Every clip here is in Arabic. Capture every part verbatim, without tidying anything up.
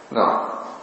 نعم.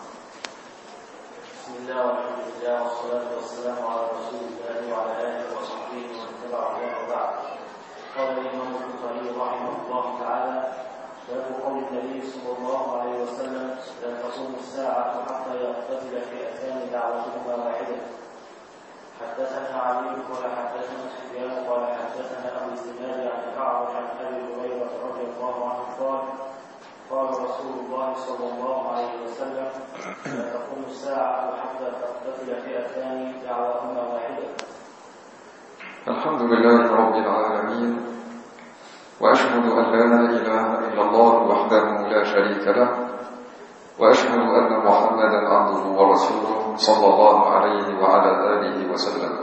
بسم الله والحمد لله والصلاة والسلام على رسول الله وعلى آله وصحبه ومن تبعه وبعد. قال الإمام البخاري رحمه الله تعالى: باب قول النبي صلى الله عليه وسلم: لا تقوم الساعة حتى يقتتل فئتان دعوتهما واحدة. حدثنا علي قال حدثنا سفيان قال حدثنا أبو الزناد عن الأعرج عن أبي هريرة رضي الله عنه قال: قال رسول الله صلى الله عليه وسلم: لا تقوم الساعة حتى تقتتل فئتان دعواهما واحدة. الحمد لله رب العالمين، وأشهد أن لا إله إلا الله وحده لا شريك له، وأشهد أن محمدا عبده ورسوله صلى الله عليه وعلى آله وسلم.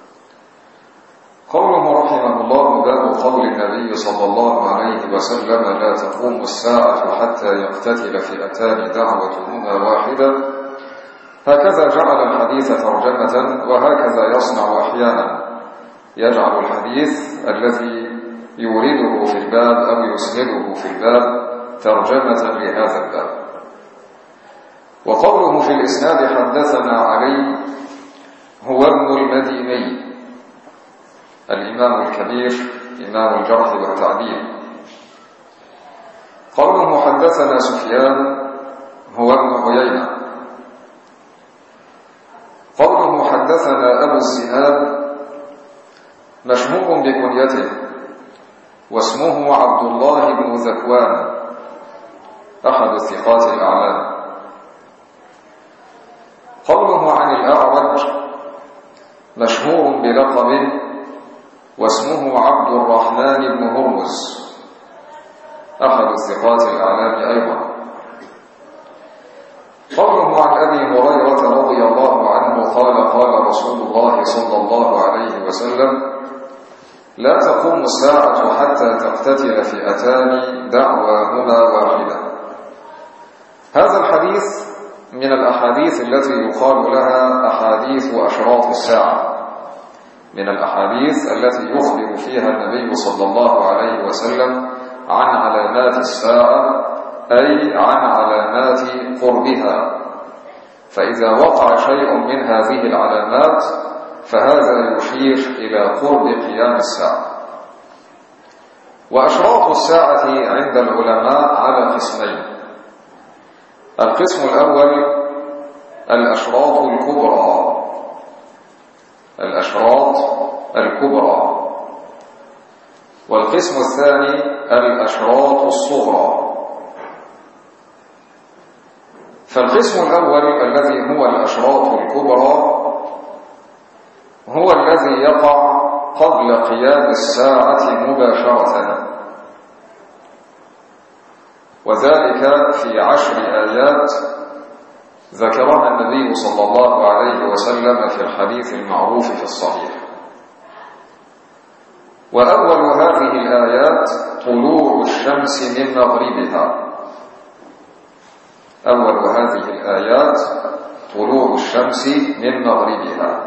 قوله رحمه الله: باب قول النبي صلى الله عليه وسلم: لا تقوم الساعة حتى يقتتل فئتان دعوتهما واحدة. هكذا جعل الحديث ترجمة، وهكذا يصنع أحيانا، يجعل الحديث الذي يورده في الباب أو يسنده في الباب ترجمة لهذا الباب. وقوله في الإسناد: حدثنا علي هو ابن المديني، الإمام الكبير إمام الجرح والتعديل. قوله حدثنا سفيان هو ابن عيينة. قوله حدثنا أبو الزناد مشهور بكنيته، واسمه عبد الله بن ذكوان، أحد الثقات الأعلام. قوله عن الأعرج مشهور بلقبه، واسمه عبد الرحمن بن هرمز، أحد الثقات الأعلام أيضا. قوله عن أبي هريرة رضي الله عنه قال: قال رسول الله صلى الله عليه وسلم: لا تقوم الساعة حتى تقتتل فئتان دعواهما واحدة. هذا الحديث من الأحاديث التي يقال لها أحاديث أشراط الساعة، من الأحاديث التي يخبر فيها النبي صلى الله عليه وسلم عن علامات الساعة، أي عن علامات قربها. فإذا وقع شيء من هذه العلامات فهذا يشير إلى قرب قيام الساعة. وأشراط الساعة عند العلماء على قسمين: القسم الأول الأشراط الكبرى، الأشراط الكبرى، والقسم الثاني الأشراط الصغرى. فالقسم الأول الذي هو الأشراط الكبرى هو الذي يقع قبل قيام الساعة مباشرة، وذلك في عشر آيات ذكرها النبي صلى الله عليه وسلم في الحديث المعروف في الصحيح. وأول هذه الآيات طلوع الشمس من مغربها، أول هذه الآيات طلوع الشمس من مغربها.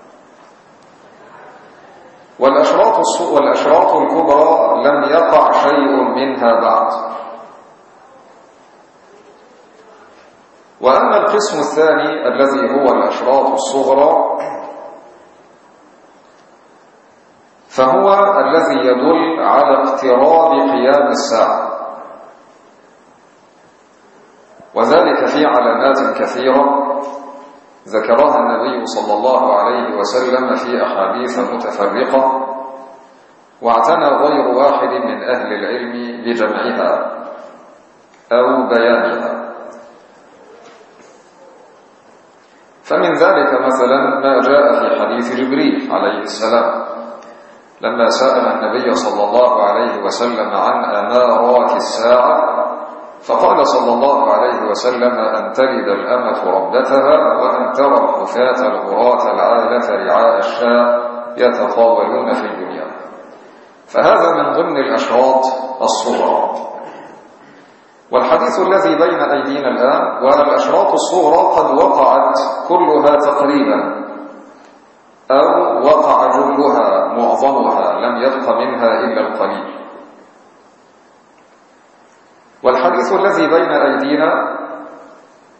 والأشراط والأشراط الكبرى لم يقع شيء منها بعد. وأما القسم الثاني الذي هو الأشراط الصغرى فهو الذي يدل على اقتراب قيام الساعة، وذلك في علامات كثيرة ذكرها النبي صلى الله عليه وسلم في أحاديث متفرقة، واعتنى غير واحد من أهل العلم بجمعها أو بيانها. فمن ذلك مثلا ما جاء في حديث جبريل عليه السلام لما سأل النبي صلى الله عليه وسلم عن أمارات الساعة، فقال صلى الله عليه وسلم: أن تلد الأمة ربتها، وأن ترى الحفاة العراة العالة رعاء الشاء يتطاولون في الدنيا. فهذا من ضمن الأشراط الصغرى. والحديث الذي بين أيدينا الآن والأشراط الصغرى قد وقعت كلها تقريبا، أو وقع جلها معظمها، لم يبق منها إلا القليل. والحديث الذي بين أيدينا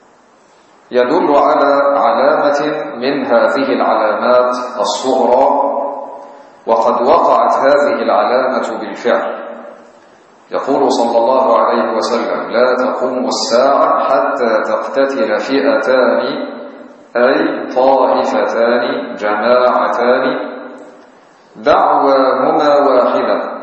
يدل على علامة من هذه العلامات الصغرى، وقد وقعت هذه العلامة بالفعل. يقول صلى الله عليه وسلم: لا تقوم الساعة حتى تقتتل فئتان، أي طائفتان جماعتان دعواهما واحدة،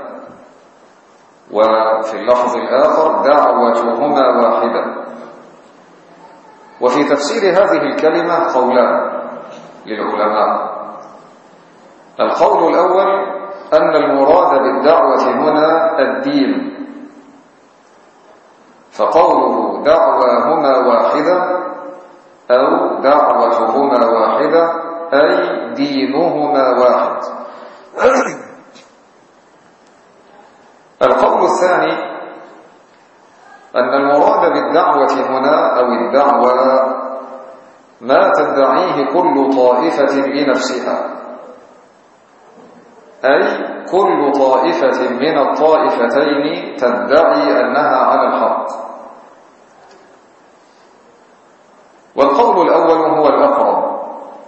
وفي اللفظ الآخر دعوتهما واحدة. وفي تفسير هذه الكلمة قولان للعلماء. القول الأول أن المراد بالدعوة هنا الدين، فقوله دعواهما واحدة أو دعوتهما واحدة أي دينهما واحد. القول الثاني أن المراد بالدعوة هنا أو الدعوة ما تدعيه كل طائفة لنفسها، أي كل طائفة من الطائفتين تدعي أنها على الحق. والقول الأول هو الأقرب.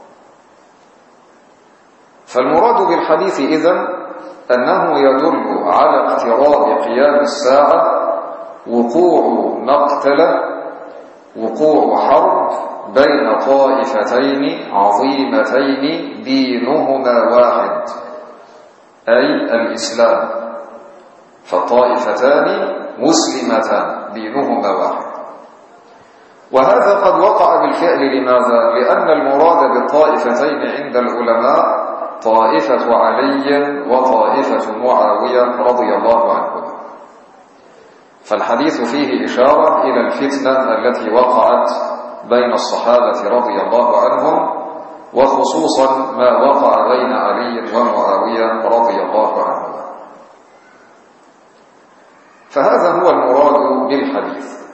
فالمراد بالحديث إذن أنه يدل على اقتراب قيام الساعة، وقوع مقتلة، وقوع حرب بين طائفتين عظيمتين دينهما واحد، أي الإسلام. فالطائفتان مسلمتان دينهما واحد. وهذا قد وقع بالفعل. لماذا؟ لأن المراد بالطائفتين عند العلماء طائفة علي وطائفة معاوية رضي الله عنهما. فالحديث فيه إشارة إلى الفتنة التي وقعت بين الصحابة رضي الله عنهم، وخصوصا ما وقع بين علي ومعاوية رضي الله عنهما. فهذا هو المراد بالحديث.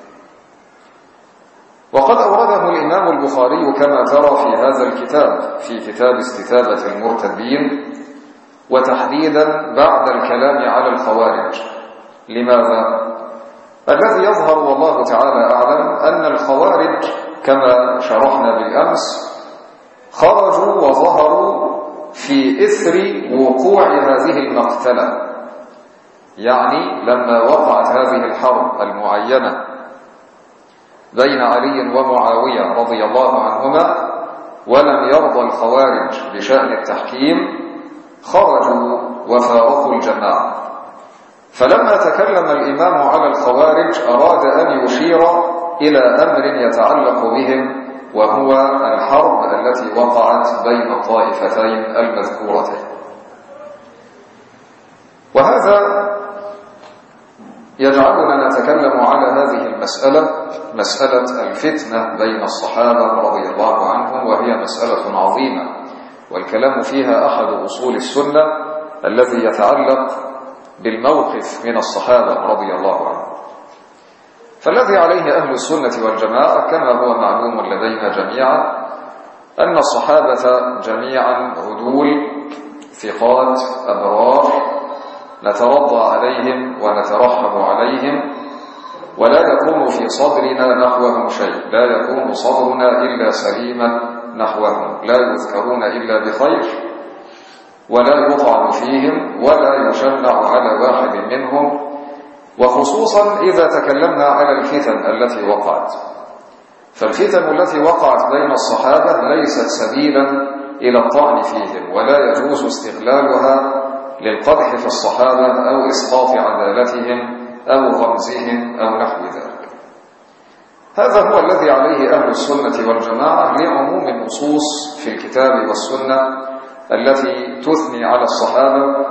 وقد أورده الإمام البخاري كما ترى في هذا الكتاب، في كتاب استتابة المرتدين، وتحديدا بعد الكلام على الخوارج. لماذا؟ الذي يظهر والله تعالى أعلم أن الخوارج كما شرحنا بالأمس خرجوا وظهروا في إثر وقوع هذه المقتلة. يعني لما وقعت هذه الحرب المعينة بين علي ومعاوية رضي الله عنهما، ولم يرضى الخوارج بشأن التحكيم، خرجوا وفارقوا الجماعة. فلما تكلم الإمام على الخوارج أراد أن يشير إلى أمر يتعلق بهم، وهو الحرب التي وقعت بين الطائفتين المذكورتين. وهذا يجعلنا نتكلم على هذه المسألة، مسألة الفتنة بين الصحابة رضي الله عنهم، وهي مسألة عظيمة، والكلام فيها أحد أصول السنة الذي يتعلق بالموقف من الصحابة رضي الله عنهم. فالذي عليه أهل السنة والجماعة كما هو معلوم لدينا جميعا أن الصحابة جميعا عدول ثقات أبرار، نترضى عليهم ونترحم عليهم، ولا يكون في صدرنا نحوهم شيء، لا يكون صدرنا إلا سليما نحوهم، لا يذكرون إلا بخير، ولا يطعن فيهم، ولا يشنع على واحد منهم، وخصوصا إذا تكلمنا على الفتن التي وقعت. فالفتن التي وقعت بين الصحابة ليست سبيلا إلى الطعن فيهم، ولا يجوز استغلالها للقدح في الصحابة أو إسقاط عدالتهم أو غمزهم أو نحو ذلك. هذا هو الذي عليه أهل السنة والجماعة لعموم النصوص في الكتاب والسنة التي تثني على الصحابة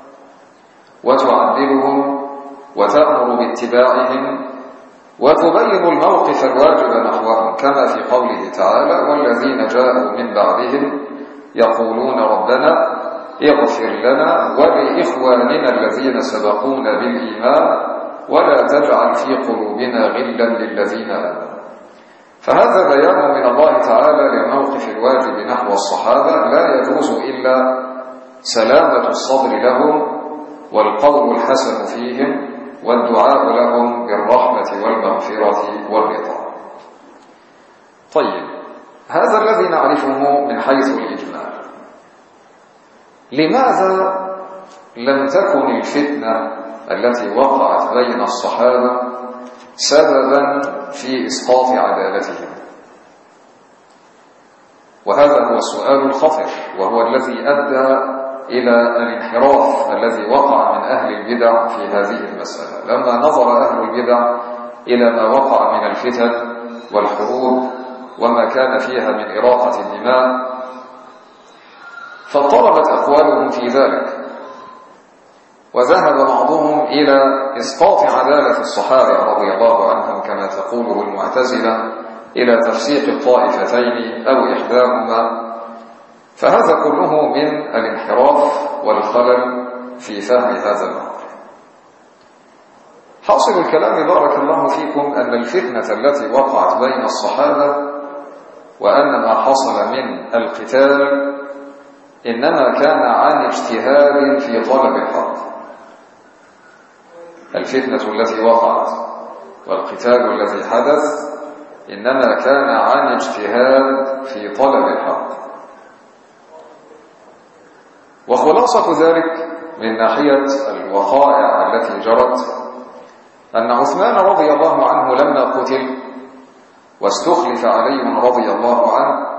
وتعدلهم وتأمر باتباعهم وتبين الموقف الواجب نحوهم، كما في قوله تعالى: والذين جاءوا من بعدهم يقولون ربنا اغفر لنا ولإخواننا الذين سبقونا بالإيمان ولا تجعل في قلوبنا غلا للذين آمنوا. فهذا بيان من الله تعالى للموقف الواجب نحو الصحابة، لا يجوز إلا سلامة الصدر لهم والقول الحسن فيهم والدعاء لهم بالرحمة والمغفرة والرضا. طيب، هذا الذي نعرفه من حيث الإجمال. لماذا لم تكن الفتنة التي وقعت بين الصحابة سببا في إسقاط عدالتهم؟ وهذا هو السؤال الخطر، وهو الذي أدى إلى الانحراف الذي وقع من أهل البدع في هذه المسألة. لما نظر أهل البدع إلى ما وقع من الفتن والحروب وما كان فيها من إراقة الدماء، فاضطربت أقوالهم في ذلك، وذهب بعضهم إلى إسقاط عدالة الصحابة رضي الله عنهم كما تقوله المعتزلة، إلى تفسيق الطائفتين أو إحداهما. فهذا كله من الانحراف والخلل في فهم هذا الأمر. حاصل الكلام بارك الله فيكم أن الفتنة التي وقعت بين الصحابة وأن ما حصل من القتال إنما كان عن اجتهاد في طلب الحق. الفتنة التي وقعت والقتال الذي حدث إنما كان عن اجتهاد في طلب الحق. وخلاصة ذلك من ناحية الوقائع التي جرت أن عثمان رضي الله عنه لما قتل واستخلف علي رضي الله عنه،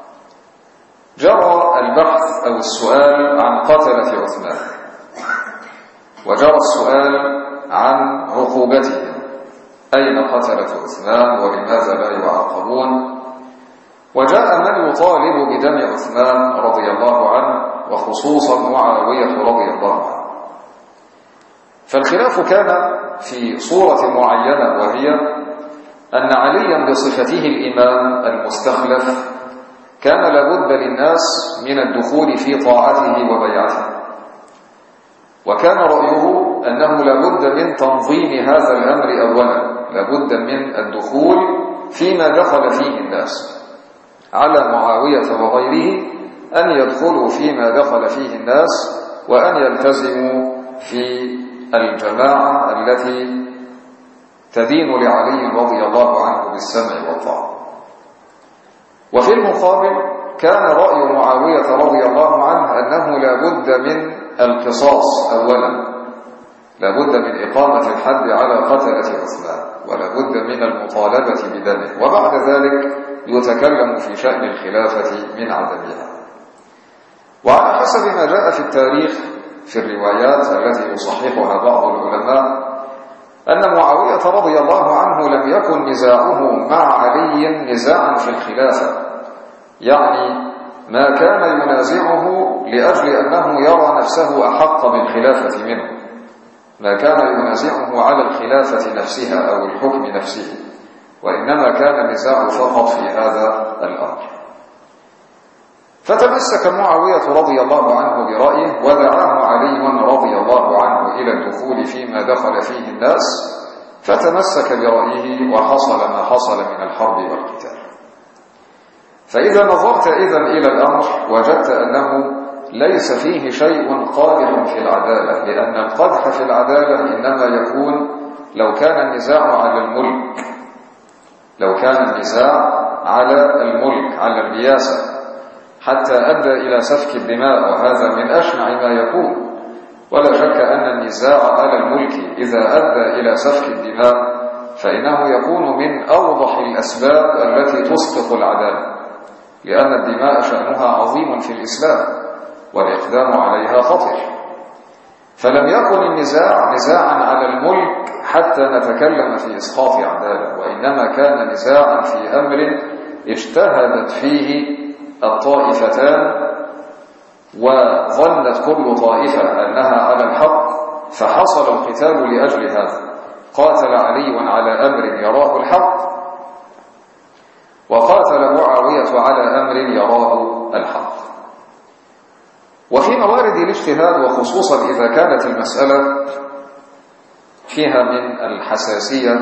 جرى البحث أو السؤال عن قتلة عثمان، وجرى السؤال عن عقوبتهم، أين قتلة عثمان ولماذا لا يعاقبون؟ وجاء من يطالب بدم عثمان رضي الله عنه، وخصوصا معاوية رضي الله عنه. فالخلاف كان في صورة معينة، وهي أن عليا بصفته الإمام المستخلف كان لابد للناس من الدخول في طاعته وبيعته، وكان رأيه أنه لابد من تنظيم هذا الأمر أولا، لابد من الدخول فيما دخل فيه الناس، على معاوية وغيره أن يدخلوا فيما دخل فيه الناس وأن يلتزموا في الجماعة التي تدين لعلي رضي الله عنه بالسمع والطاعة. وفي المقابل كان رأي معاوية رضي الله عنه أنه لابد من القصاص أولا، لابد من إقامة الحد على قتلة عثمان، ولابد من المطالبة بدمه، وبعد ذلك يتكلم في شأن الخلافة من عدمها. وعلى حسب ما جاء في التاريخ في الروايات التي يصححها بعض العلماء أن معاوية رضي الله عنه لم يكن نزاعه مع علي نزاعا في الخلافة، يعني ما كان ينازعه لأجل أنه يرى نفسه أحق بالخلافة منه، ما كان ينازعه على الخلافة نفسها أو الحكم نفسه، وإنما كان النزاع فقط في هذا الأمر. فتمسك معاوية رضي الله عنه برأيه، ودعاه علي رضي الله عنه إلى الدخول فيما دخل فيه الناس، فتمسك برأيه وحصل ما حصل من الحرب والقتال. فإذا نظرت إذن إلى الأمر وجدت أنه ليس فيه شيء قادح في العدالة، لأن القدح في العدالة إنما يكون لو كان النزاع على الملك، لو كان النزاع على الملك على الرياسة حتى أدى إلى سفك الدماء، وهذا من أشنع ما يكون. ولا شك أن النزاع على الملك إذا أدى إلى سفك الدماء فإنه يكون من أوضح الأسباب التي تسقط العدالة، لأن الدماء شأنها عظيم في الإسلام والإقدام عليها خطر. فلم يكن النزاع نزاعا على الملك حتى نتكلم في إسقاط عدالة، وإنما كان نزاعا في أمر اجتهدت فيه الطائفتان، وظنت كل طائفة أنها على الحق، فحصل القتال لأجل هذا. قاتل علي على أمر يراه الحق، وقاتل معاوية على أمر يراه الحق. وفي موارد الاجتهاد، وخصوصا إذا كانت المسألة فيها من الحساسية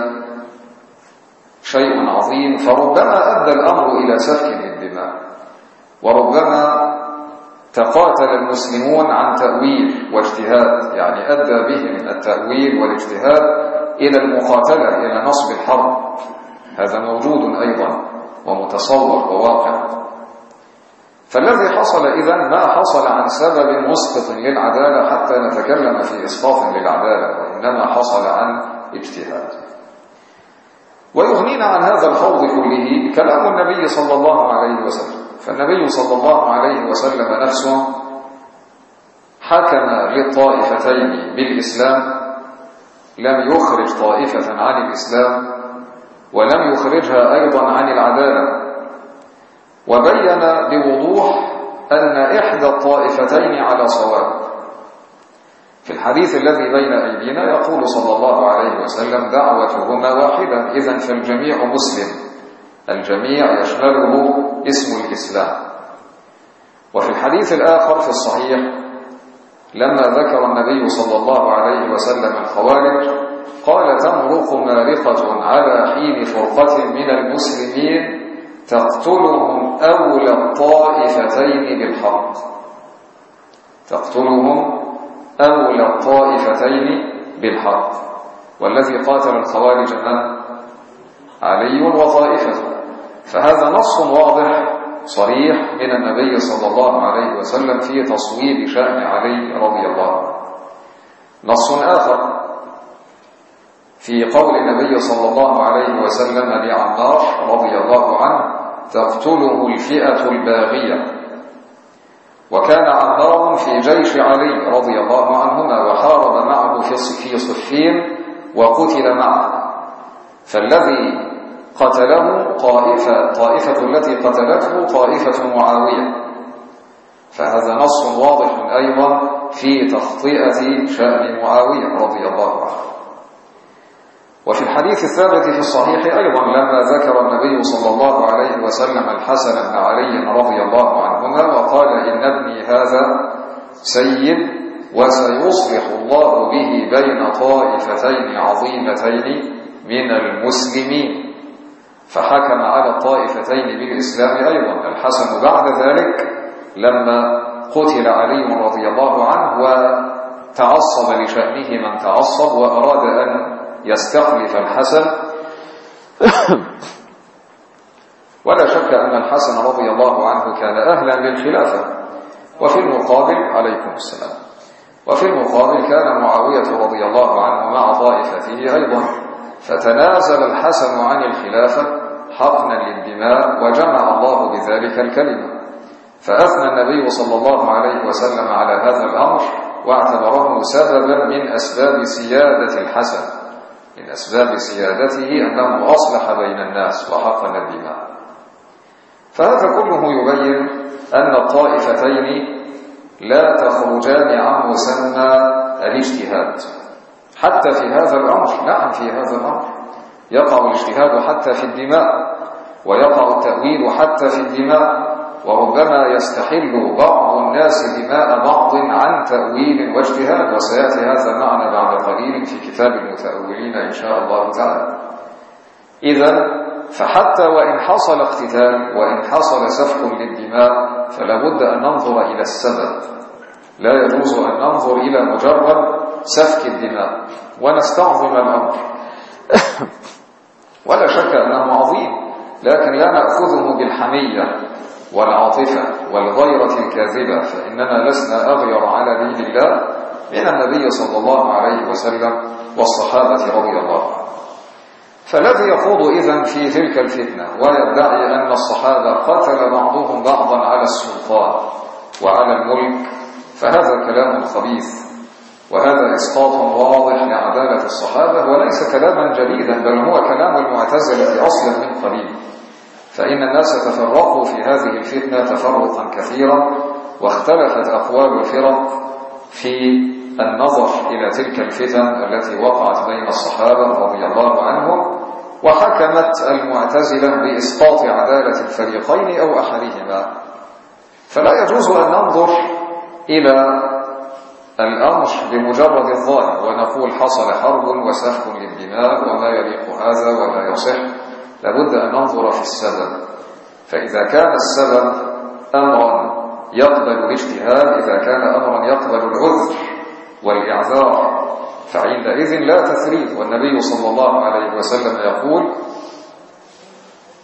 شيء عظيم، فربما أدى الأمر إلى سفك للدماء، وربما تقاتل المسلمون عن تأويل واجتهاد، يعني أدى بهم التأويل والاجتهاد إلى المقاتلة، إلى نصب الحرب. هذا موجود أيضا ومتصور. يتصور وواقع. فالذي حصل إذن ما حصل عن سبب مسقط للعدالة حتى نتكلم في إسقاط للعدالة، وإنما حصل عن اجتهاد. ويغنينا عن هذا الخوض كله كلام النبي صلى الله عليه وسلم. فالنبي صلى الله عليه وسلم نفسه حكم للطائفتين بالإسلام، لم يخرج طائفة عن الإسلام ولم يخرجها أيضا عن العدالة، وبين بوضوح أن إحدى الطائفتين على صواب. في الحديث الذي بين أيدينا يقول صلى الله عليه وسلم دعوتهما واحدة، إذن فالجميع مسلم، الجميع يشمله اسم الإسلام. وفي الحديث الآخر في الصحيح لما ذكر النبي صلى الله عليه وسلم الخوارج قال تمرق مارقة على حين فرقة من المسلمين تقتلهم أولى الطائفتين بالحق، تقتلهم أولى الطائفتين بالحق. والذي قاتل الخوارج من؟ علي وطائفته. فهذا نص واضح صريح من النبي صلى الله عليه وسلم في تصويب شأن علي رضي الله عنه. نص آخر في قول النبي صلى الله عليه وسلم لعمار رضي الله عنه تقتله الفئة الباغية. وكان عمار في جيش علي رضي الله عنهما وحارب معه في صفين وقتل معه، فالذي قتله طائفة طائفة التي قتلته طائفة معاوية. فهذا نص واضح أيضا في تخطئة شأن معاوية رضي الله عنه. وفي الحديث الثابت في الصحيح أيضا لما ذكر النبي صلى الله عليه وسلم الحسن بن علي رضي الله عنهما وقال إن ابني هذا سيد وسيصلح الله به بين طائفتين عظيمتين من المسلمين، فحكم على الطائفتين بالإسلام أيضا الحسن بعد ذلك لما قتل علي رضي الله عنه وتعصب لشأنه من تعصب وأراد أن يستخلف الحسن. ولا شك أن الحسن رضي الله عنه كان أهلا للخلافة. وفي المقابل عليكم السلام وفي المقابل كان معاوية رضي الله عنه مع طائفته أيضا، فتنازل الحسن عن الخلافة حقنا للدماء وجمع الله بذلك الكلمة. فأثنى النبي صلى الله عليه وسلم على هذا الأمر واعتبره سببا من أسباب سيادة الحسن، من أسباب سيادته أنه أصلح بين الناس وحقن الدماء. فهذا كله يبين أن الطائفتين لا تخرجان عن مسمى الاجتهاد حتى في هذا الأمر. نعم في هذا الأمر يقع الاجتهاد حتى في الدماء، ويقع التأويل حتى في الدماء، وربما يستحل بعض الناس دماء بعض عن تأويل واجتهاد، وسيأتي هذا معنا بعد قليل في كتاب المتأولين إن شاء الله تعالى. إذن فحتى وإن حصل اقتتال وإن حصل سفك للدماء فلا بد أن ننظر إلى السبب، لا يجوز أن ننظر إلى مجرد سفك الدماء ونستعظم الأمر. ولا شك أنه عظيم، لكن لا نأخذه بالحمية والعاطفة والغيرة الكاذبة، فإننا لسنا أغير على دين الله من النبي صلى الله عليه وسلم والصحابة رضي الله عنهم. فالذي يخوض إذن في تلك الفتنة ويدعي أن الصحابة قتل بعضهم بعضا على السلطان وعلى الملك فهذا كلام خبيث، وهذا إسقاط واضح لعدالة الصحابة، وليس كلاما جديدا بل هو كلام المعتزلة أصلا من قليل. فإن الناس تفرقوا في هذه الفتنة تفرقا كثيرا، واختلفت أقوال الفرق في النظر إلى تلك الفتن التي وقعت بين الصحابة رضي الله عنهم، وحكمت المعتزلة بإسقاط عدالة الفريقين أو أحدهما. فلا يجوز أن ننظر إلى الأمر بمجرد الظاهر ونقول حصل حرب وسفك للدماء وما يليق هذا ولا يصح، لابد أن ننظر في السبب. فإذا كان السبب أمرا يقبل الاجتهاد، إذا كان أمرا يقبل العذر والإعذار، فعندئذ لا تثريب. والنبي صلى الله عليه وسلم يقول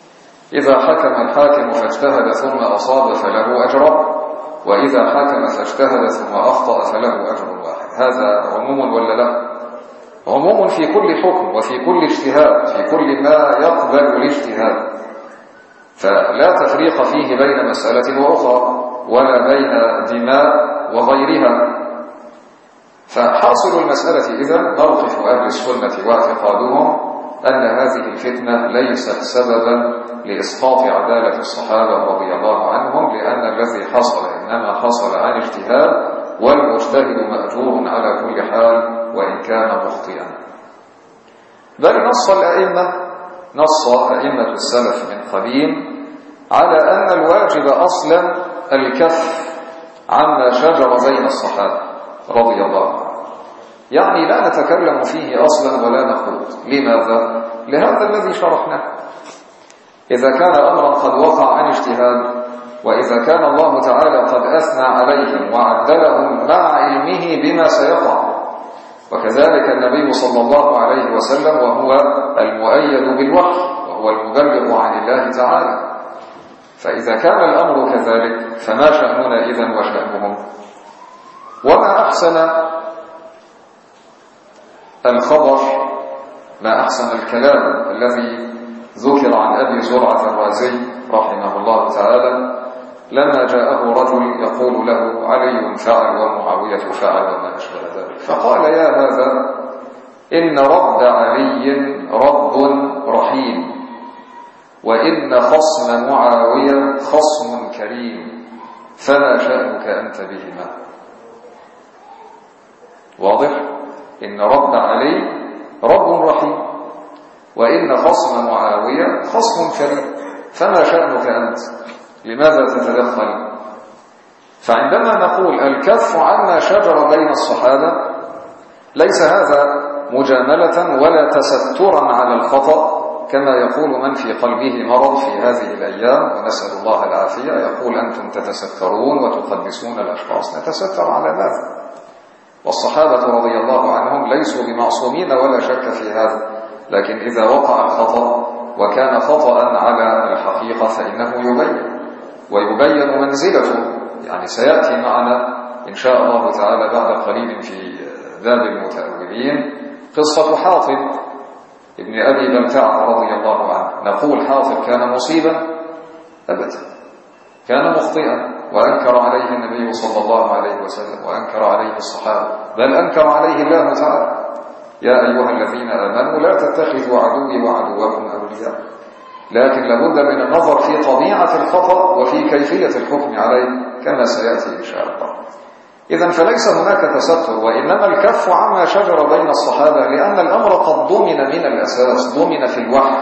إذا حكم الحاكم فاجتهد ثم أصاب فله أجر، وإذا حكم فاجتهد ثم أخطأ فله أجر واحد. هذا عموم ولا لا؟ عموم في كل حكم وفي كل اجتهاد، في كل ما يقبل الاجتهاد، فلا تفريق فيه بين مسألة وأخرى ولا بين دماء وغيرها. فحاصل المسألة إذن موقف أهل السنة واعتقادهم أن هذه الفتنة ليست سببا لإسقاط عدالة الصحابة رضي الله عنهم، لأن الذي حصل إنما حصل عن اجتهاد، والمجتهد مأجور على كل حال وإن كان مخطئا. بل نص الأئمة نص أئمة السلف من قديم على أن الواجب أصلا الكف عما شجر بين الصحابة رضي الله عنهم، يعني لا نتكلم فيه أصلا ولا نخوض. لماذا؟ لهذا الذي شرحناه. إذا كان أمرا قد وقع عن اجتهاد، وإذا كان الله تعالى قد أثنى عليهم وعدلهم مع علمه بما سيقع، وكذلك النبي صلى الله عليه وسلم وهو المؤيد بالوحي وهو المبلغ عن الله تعالى، فإذا كان الأمر كذلك فما شأننا إذن وشأنهم؟ وما أحسن الخبر، ما أحسن الكلام الذي ذكر عن أبي زرعة الرازي رحمه الله تعالى لما جاءه رجل يقول له علي فعل ومعاوية فعل وما أشبه ذلك، فقال يا هذا إن رد علي رب رحيم، وإن خصم معاوية خصم كريم، فما شأنك أنت بهما؟ واضح؟ إن رد علي رب رحيم، وإن خصم معاوية خصم كريم، فما شأنك أنت؟ لماذا تتدخل؟ فعندما نقول الكف عما شجر بين الصحابة ليس هذا مجاملة ولا تسترا على الخطأ كما يقول من في قلبه مرض في هذه الأيام، ونسأل الله العافية، يقول أنتم تتسترون وتقدسون الأشخاص. نتستر على ماذا؟ والصحابة رضي الله عنهم ليسوا بمعصومين ولا شك في هذا، لكن إذا وقع الخطأ وكان خطأ على الحقيقة فإنه يبين ويبين منزلته. يعني سيأتي معنا إن شاء الله تعالى بعد قليل في ذاب المتأولين قصة حاطب ابن أبي بلتعة رضي الله عنه. نقول حاطب كان مصيبا؟ أبدا، كان مخطئا وأنكر عليه النبي صلى الله عليه وسلم وأنكر عليه الصحابة، بل أنكر عليه الله تعالى يا أيها الذين آمنوا لا تتخذوا عدوي وعدوكم أولياء. لكن لابد من النظر في طبيعة الخطأ وفي كيفية الحكم عليه كما سيأتي إن شاء الله. إذن فليس هناك تستر، وإنما الكف عما شجر بين الصحابة، لأن الأمر قد ضمن من الأساس، ضمن في الوحي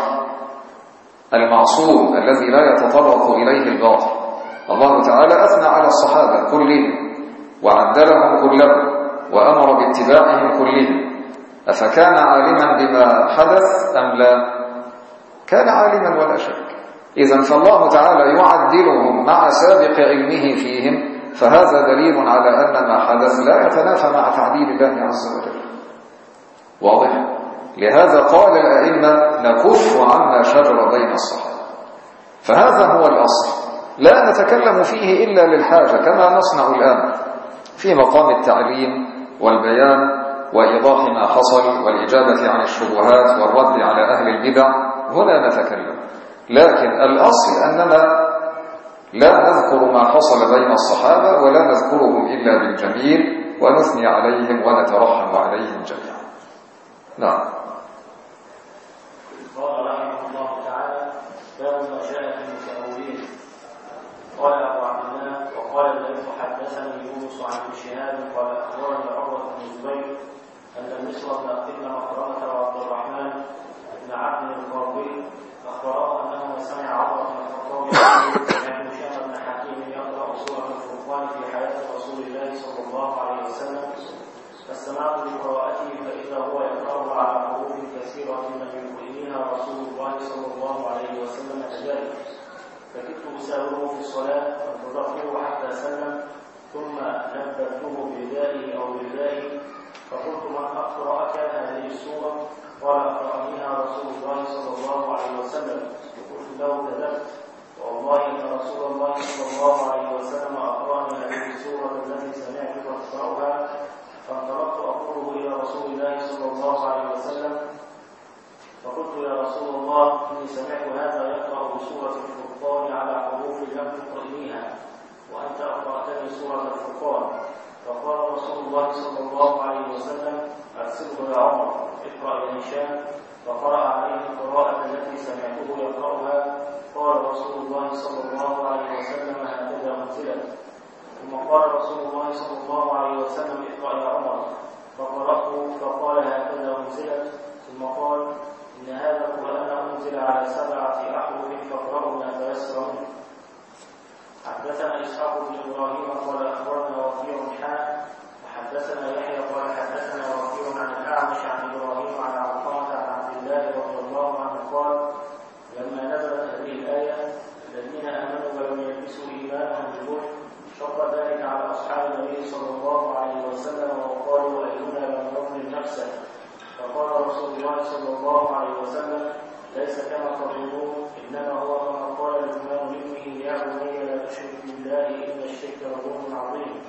المعصوم الذي لا يتطرق إليه الباطل. الله تعالى أثنى على الصحابة كلهم وعدلهم كلهم وأمر باتباعهم كلهم، أفكان عالما بما حدث أم لا؟ كان عالما ولا شك. إذن فالله تعالى يعدلهم مع سابق علمه فيهم، فهذا دليل على أن ما حدث لا يتنافى مع تعديل الله عز وجل. واضح؟ لهذا قال الأئمة نكف عما شجر بين الصحابة، فهذا هو الأصل، لا نتكلم فيه إلا للحاجة كما نصنع الآن في مقام التعليم والبيان وإيضاح ما حصل والإجابة عن الشبهات والرد على أهل البدع. هنا نتكلم، لكن الأصل أننا لا نذكر ما حصل بين الصحابة ولا نذكرهم إلا بالجميل ونثني عليهم ونترحم عليهم جميعا. نعم. قال رحمه الله تعالى باب ما جاء في المتأولين. قال أبو عبد الله وقال الليث حدثني يونس عن ابن شهاب قال أخبرني عروة بن الزبير أن مصر بن ابن مخرمة وعبد الرحمن بن عبد القرظي أخبره أنه سمع عمر بن الخطاب عن هشام بن حكيم يقرأ سورة الفرقان في حياة رسول الله صلى الله عليه وسلم، فاستمعت لقراءته فإذا هو يقرأها على حروف كثيرة من يقولها رسول الله صلى الله عليه وسلم كذلك، فكدت أساوره في الصلاة فانتظرته حتى سلم، ثم نبذته بردائه أو بردائه فقلت من أقرأك هذه السورة؟ قال أقرأنيها رسول الله صلى الله عليه وسلم. قلت فقلت له كذبت والله إن رسول الله صلى الله عليه وسلم أقرأني هذه السورة التي سمعتك تقرأها، فانطلقت أقوله إلى رسول الله صلى الله عليه وسلم، فقلت يا رسول الله إني سمعت هذا يقرأ بسورة الفرقان على حروف لم تقرئنيها وأنت أقرأتني سورة الفرقان. فقال رسول الله صلى الله عليه وسلم أرسله يا عمر اقرأ يا هشام، فقرأ عليه القراءة التي سمعته يقرأها. قال رسول الله صلى الله عليه وسلم هكذا أنزلت. ثم قال رسول الله صلى الله عليه وسلم اقرأ يا عمر، فقرأته فقال هكذا أنزلت. ثم قال إن هذا القرآن أنزل على سبعة أحرف فاقرأوا ما تيسر منه. حدثنا إسحاق بن إبراهيم قال أخبرنا وكيع حاء وحدثنا يحيى قال حدثنا وكيع عن الأعمش عن إبراهيم عن علقمة عن عبد الله رضي الله عنه قال لما نزلت هذه الآية الذين آمنوا ولم يلبسوا إيمانهم بظلم شق ذلك على أصحاب النبي صلى الله عليه وسلم وقالوا أينا لم يظلم نفسه. فقال رسول الله صلى الله عليه وسلم ليس كما تظنون إنما هو كما قال لقمان لابنه يا بني لا تشرك بالله إن الشرك لظلم عظيم.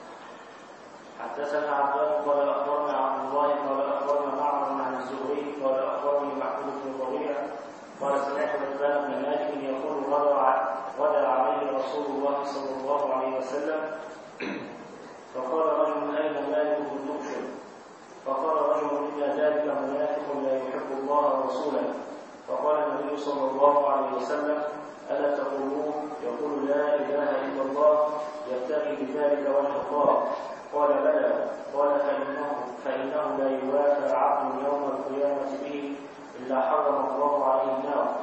حدثنا عبدان قال أخبرنا عبد الله قال أخبرنا معمر عن الزهري قال أخبرني محمود بن ربيع قال سمعت عثمان بن مالك يقول غدا عليه رسول الله صلى الله عليه وسلم فقال رجل أين مالك بن دبشر؟ فقال رجل إن ذلك منافق لا يحب الله ورسوله. فقال النبي صلى الله عليه وسلم ألا تقولون يقول لا إله إلا الله يبتغي بذلك وجه الله؟ قال بلى. قال فإنه, فإنه لا يوافى عبد يوم القيامة به إلا حرم الله عليه النار.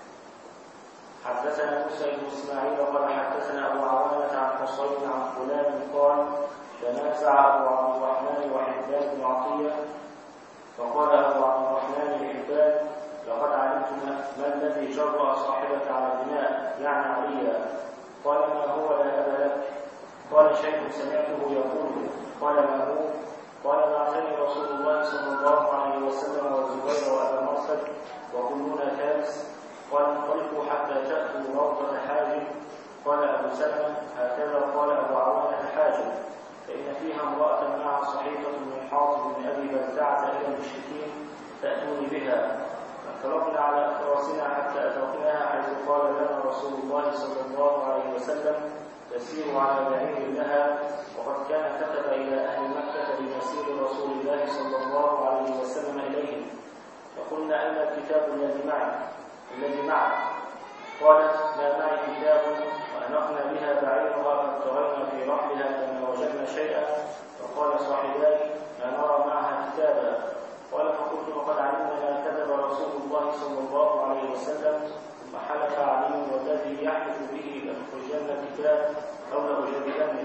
حدثنا موسى بن إسماعيل قال حدثنا أبو عوانة عن حصين عن فلان قال تنازع أبو عبد الرحمن وحبان بن عطية فقال أبو عبد الرحمن لحبان لقد علمت ما الذي جرأ صاحبك على الدماء يعني عليا. قال ما هو لا أبا لك. قال شيء سمعته يقول. قال ما هو؟ قال بعثني رسول الله صلى الله عليه وسلم والزبير وأبا مرثد وكلنا فارس. قال انطلقوا حتى تأتوا روضة حاجب. قال أبو سلمة هكذا قال أبو عوانة حاجب فإن فيها امرأة معها صحيفة من حاطب بن أبي بلتعة إلى المشركين تأتوني بها. فانطلقنا على أفراسنا حتى أتوقناها حيث قال لنا رسول الله صلى الله عليه وسلم تسير على بعير لها وقد كان كتب إلى أهل مكة بمسير رسول الله صلى الله عليه وسلم إليهم. فقلنا أين الكتاب الذي معك الذي معك؟ قالت لا معي كتاب. وأنقنا بها بعيرها فابتغينا في رحلها فما وجدنا شيئا. فقال صاحباي ما نرى معها كتابا. قال فقلت وقد علمنا ما كتب رسول الله صلى الله عليه وسلم. ثم حلف علي والذي يحلف به لأخرجن الكتاب أو لأجددنه.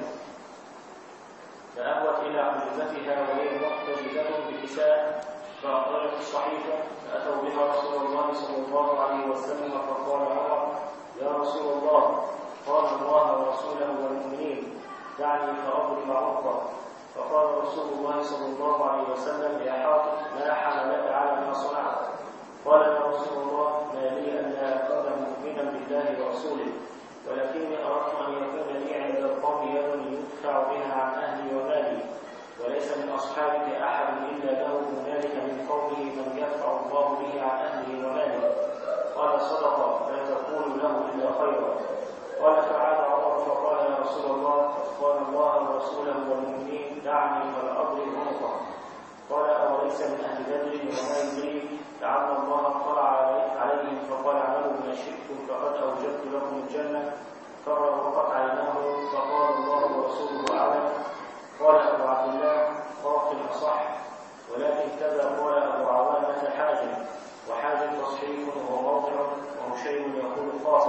فأهوت إلى حجزتها وهي محتجزة بكساء فأخرجت الصحيفة فأتوا بها رسول الله صلى الله عليه وسلم فقال عمر يا رسول الله قال الله ورسوله والمؤمنين دعني فأضرب عنقه. فقال رسول الله صلى الله عليه وسلم يا حاطب ما حملك على ما صنعت؟ قال يا رسول الله ما لي أن لا أكون مؤمنا بالله ورسوله ولكني أردت أن يكون لي عند القوم يد يدفع بها عن أهلي ومالي وليس من أصحابك أحد إلا له هنالك من قومه من يدفع الله به عن أهله وماله. قال صدق لا تقول له إلا خيرا. قال فعاد عمر فقال يا رسول الله قال الله ورسوله والمؤمنين دعني فلأضرب عنقه. قال أوليس من أهل بدر وما يدريك لعل الله اطلع عليهم فقال اعملوا ما شئتم فقد أوجبت لكم الجنة. فرقت عيناه فقال الله ورسوله أعلم. قال أبو عبد الله باطل أصح ولكن كذا قال أبو عوانة حاجب وحاجب تصحيح وهو موضع ومشير يقول قاصر.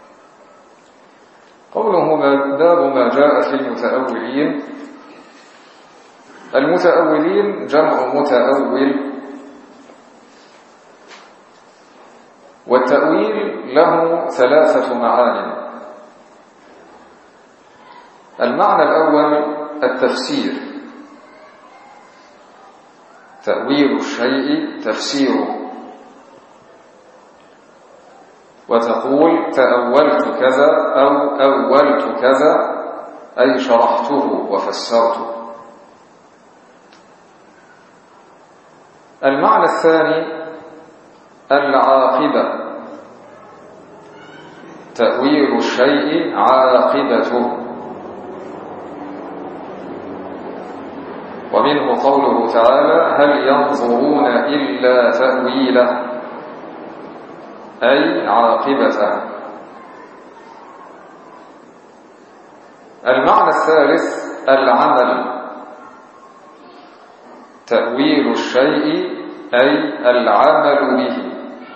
قوله باب ما جاء في المتأولين. المتأولين جمع متأول، والتأويل له ثلاثة معاني. المعنى الأول التفسير، تأويل الشيء تفسيره. وتقول تأولت كذا أو أولت كذا، أي شرحته وفسرته. المعنى الثاني العاقبة، تأويل الشيء عاقبته. ومنه قوله تعالى هل ينظرون إلا تأويله، أي عاقبته. المعنى الثالث العمل، تأويل الشيء أي العمل به.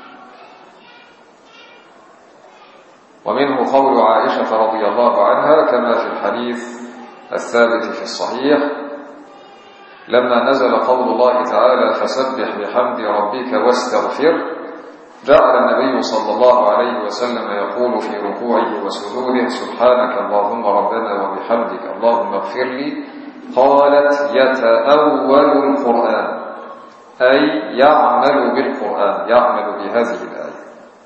ومنه قول عائشة رضي الله عنها كما في الحديث الثابت في الصحيح لما نزل قول الله تعالى فسبح بحمد ربك واستغفر، جعل النبي صلى الله عليه وسلم يقول في ركوعه وسجوده سبحانك اللهم ربنا وبحمدك اللهم اغفر لي، قالت يتأول القرآن، أي يعمل بالقرآن، يعمل بهذه الآية.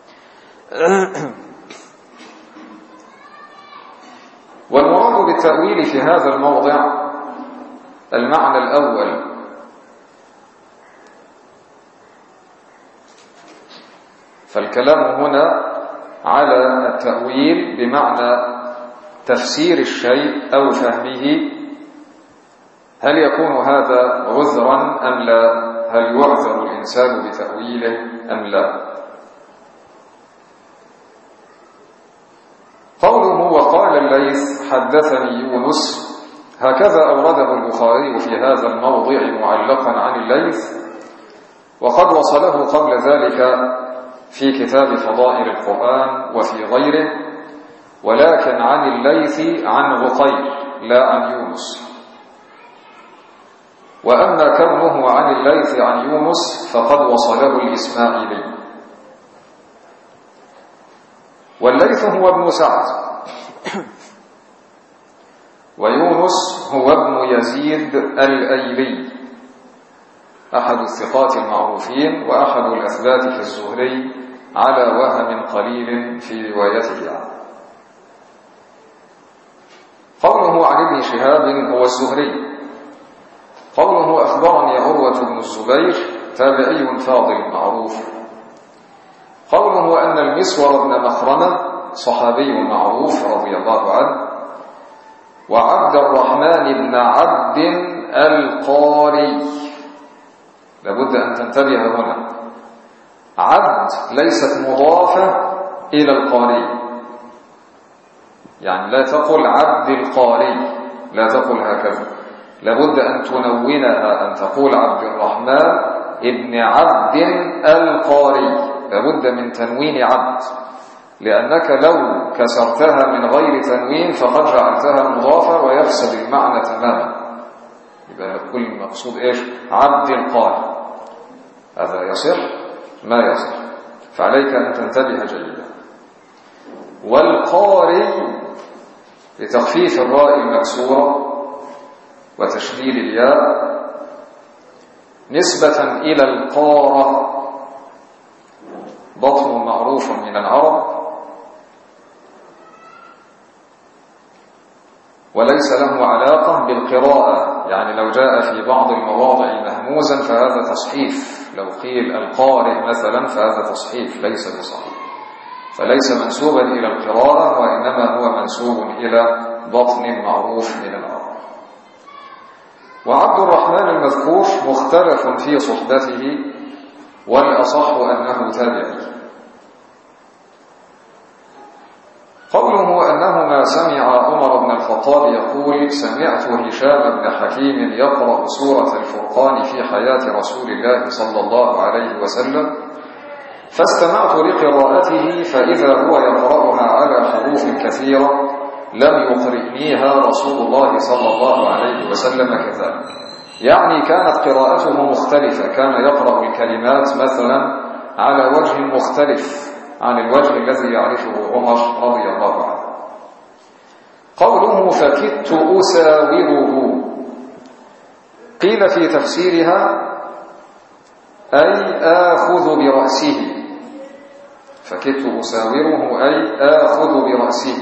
والمراد بالتأويل في هذا الموضع المعنى الأول، فالكلام هنا على التأويل بمعنى تفسير الشيء أو فهمه، هل يكون هذا عذرا أم لا؟ هل يعذر الإنسان بتأويله أم لا؟ قوله وقال الليث حدثني يونس، هكذا أورده البخاري في هذا الموضع معلقا عن الليث، وقد وصله قبل ذلك في كتاب فضائل القرآن وفي غيره، ولكن عن الليث عن غقيل لا عن يونس. وأما كونه عن الليث عن يونس فقد وصله الإسماعيلي. والليث هو ابن سعد، ويونس هو ابن يزيد الأيلي، أحد الثقات المعروفين وأحد الأثبات في الزهري على وهم قليل في روايته عنه. قوله عن ابن شهاب هو الزهري. قوله أخبرني عروة بن الزبير تابعي فاضل معروف. قوله أن المسور بن مخرمة صحابي معروف رضي الله عنه. وعبد الرحمن بن عبد القاري، لابد أن تنتبه هنا، عبد ليست مضافة إلى القاري، يعني لا تقل عبد القاري، لا تقل هكذا، لابد أن تنونها، أن تقول عبد الرحمن ابن عبد القاري، لابد من تنوين عبد، لأنك لو كسرتها من غير تنوين فقد جعلتها مضافة ويفسد المعنى تماما. يبقى كل المقصود إيش؟ عبد القاري، هذا يصح؟ ما يصح، فعليك أن تنتبه جيدا. والقاري لتخفيف الراء المكسورة وتشديد الياء نسبة إلى القارة، بطن معروف من العرب وليس له علاقة بالقراءة، يعني لو جاء في بعض المواضع مهموزا فهذا تصحيف، لو قيل القارئ مثلا فهذا تصحيف ليس بصحيح، فليس منسوبا إلى القراءة وإنما هو منسوب إلى بطن معروف من العرب. وعبد الرحمن المذكور مختلف في صحبته، والأصح أنه تابعي. قوله أنه ما سمع عمر بن الخطاب يقول سمعت هشام بن حكيم يقرأ سورة الفرقان في حياة رسول الله صلى الله عليه وسلم، فاستمعت لقراءته فإذا هو يقرأها على حروف كثيرة لم يقرئنيها رسول الله صلى الله عليه وسلم كذلك، يعني كانت قراءته مختلفة، كان يقرأ الكلمات مثلا على وجه مختلف عن الوجه الذي يعرفه عمر رضي الله عنه. قوله فكدت أساوره، قيل في تفسيرها أي آخذ برأسه، فكدت أساوره أي آخذ برأسه.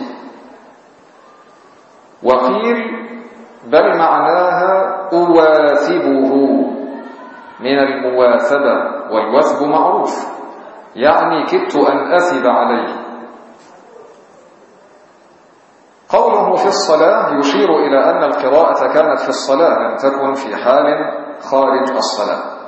وقيل بل معناها أواثبه من المواثبة، والوثب معروف، يعني كدت أن أثب عليه. قوله في الصلاة يشير إلى أن القراءة كانت في الصلاة، لم تكن في حال خارج الصلاة.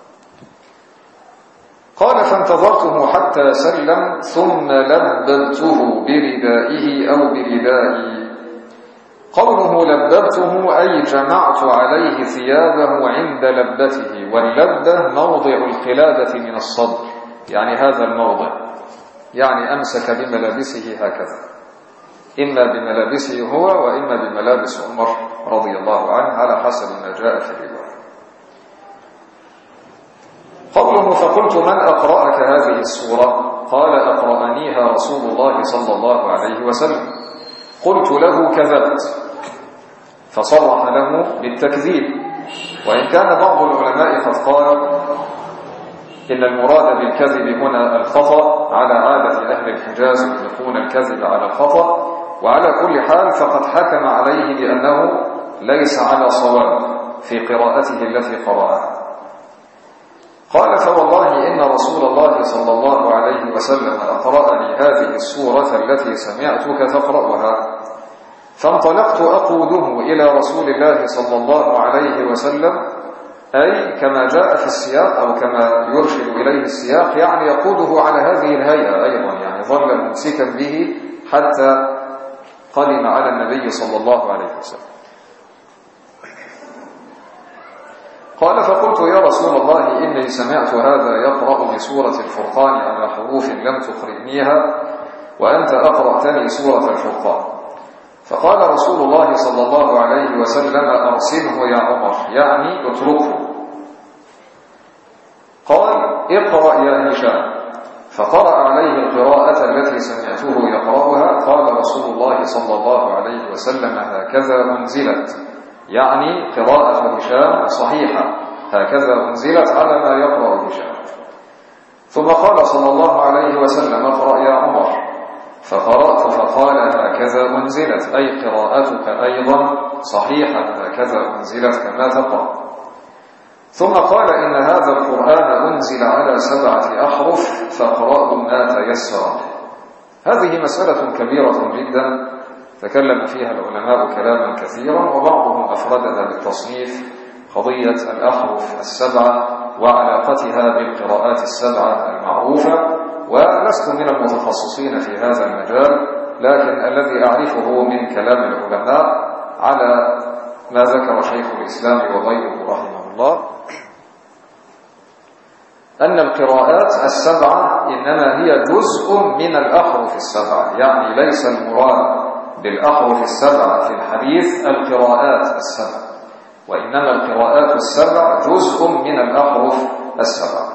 قال فانتظرته حتى سلم ثم لببته بردائه أو بردائي. قوله لببته أي جمعت عليه ثيابه عند لبته، واللبة موضع الخلادة من الصدر، يعني هذا الموضع، يعني أمسك بملابسه هكذا، إما بملابسه هو وإما بملابس عمر رضي الله عنه على حسب ما جاء في الرواية. قوله فقلت من أقرأك هذه السورة؟ قال أقرأنيها رسول الله صلى الله عليه وسلم. قلت له كذبت، فصرح له بالتكذيب، وإن كان بعض العلماء قد قال إن المراد بالكذب هنا الخطأ، على عادة أهل الحجاز يطلقون الكذب على الخطأ، وعلى كل حال فقد حكم عليه بأنه ليس على صواب في قراءته التي قرأها. قال فوالله إن رسول الله صلى الله عليه وسلم أقرأني هذه السورة التي سمعتك تقرأها، فانطلقت أقوده إلى رسول الله صلى الله عليه وسلم، أي كما جاء في السياق أو كما يرشد إليه السياق، يعني يقوده على هذه الهيئة أيضا، يعني ظل ممسكا به حتى قدم على النبي صلى الله عليه وسلم. قال فقلت يا رسول الله إني سمعت هذا يقرأ بسورة الفرقان على حروف لم تقرئنيها، وأنت أقرأتني سورة الفرقان. فقال رسول الله صلى الله عليه وسلم أرسله يا عمر، يعني اتركه. قال اقرأ يا هشام، فقرأ عليه القراءة التي سمعته يقرأها. قال رسول الله صلى الله عليه وسلم هكذا أنزلت، يعني قراءة هشام صحيحة، هكذا أنزلت على ما يقرأ هشام. ثم قال صلى الله عليه وسلم اقرأ يا عمر، فقرأت فقال هكذا أنزلت، أي قراءتك أيضا صحيحة، هكذا أنزلت كما تقرأ. ثم قال إن هذا القرآن أنزل على سبعة أحرف فاقرأوا ما تيسر. هذه مسألة كبيرة جدا تكلم فيها العلماء كلاما كثيرا، وبعضهم أفردها بالتصنيف، قضية الأحرف السبعة وعلاقتها بالقراءات السبعة المعروفة، ولست من المتخصصين في هذا المجال، لكن الذي أعرفه من كلام العلماء على ما ذكر شيخ الإسلام وغيره رحمه الله، أن القراءات السبعة إنما هي جزء من الأحرف السبعة، يعني ليس المراد بالأحرف السبعة في الحديث القراءات السبعة، وإنما القراءات السبع جزء من الأحرف السبعة.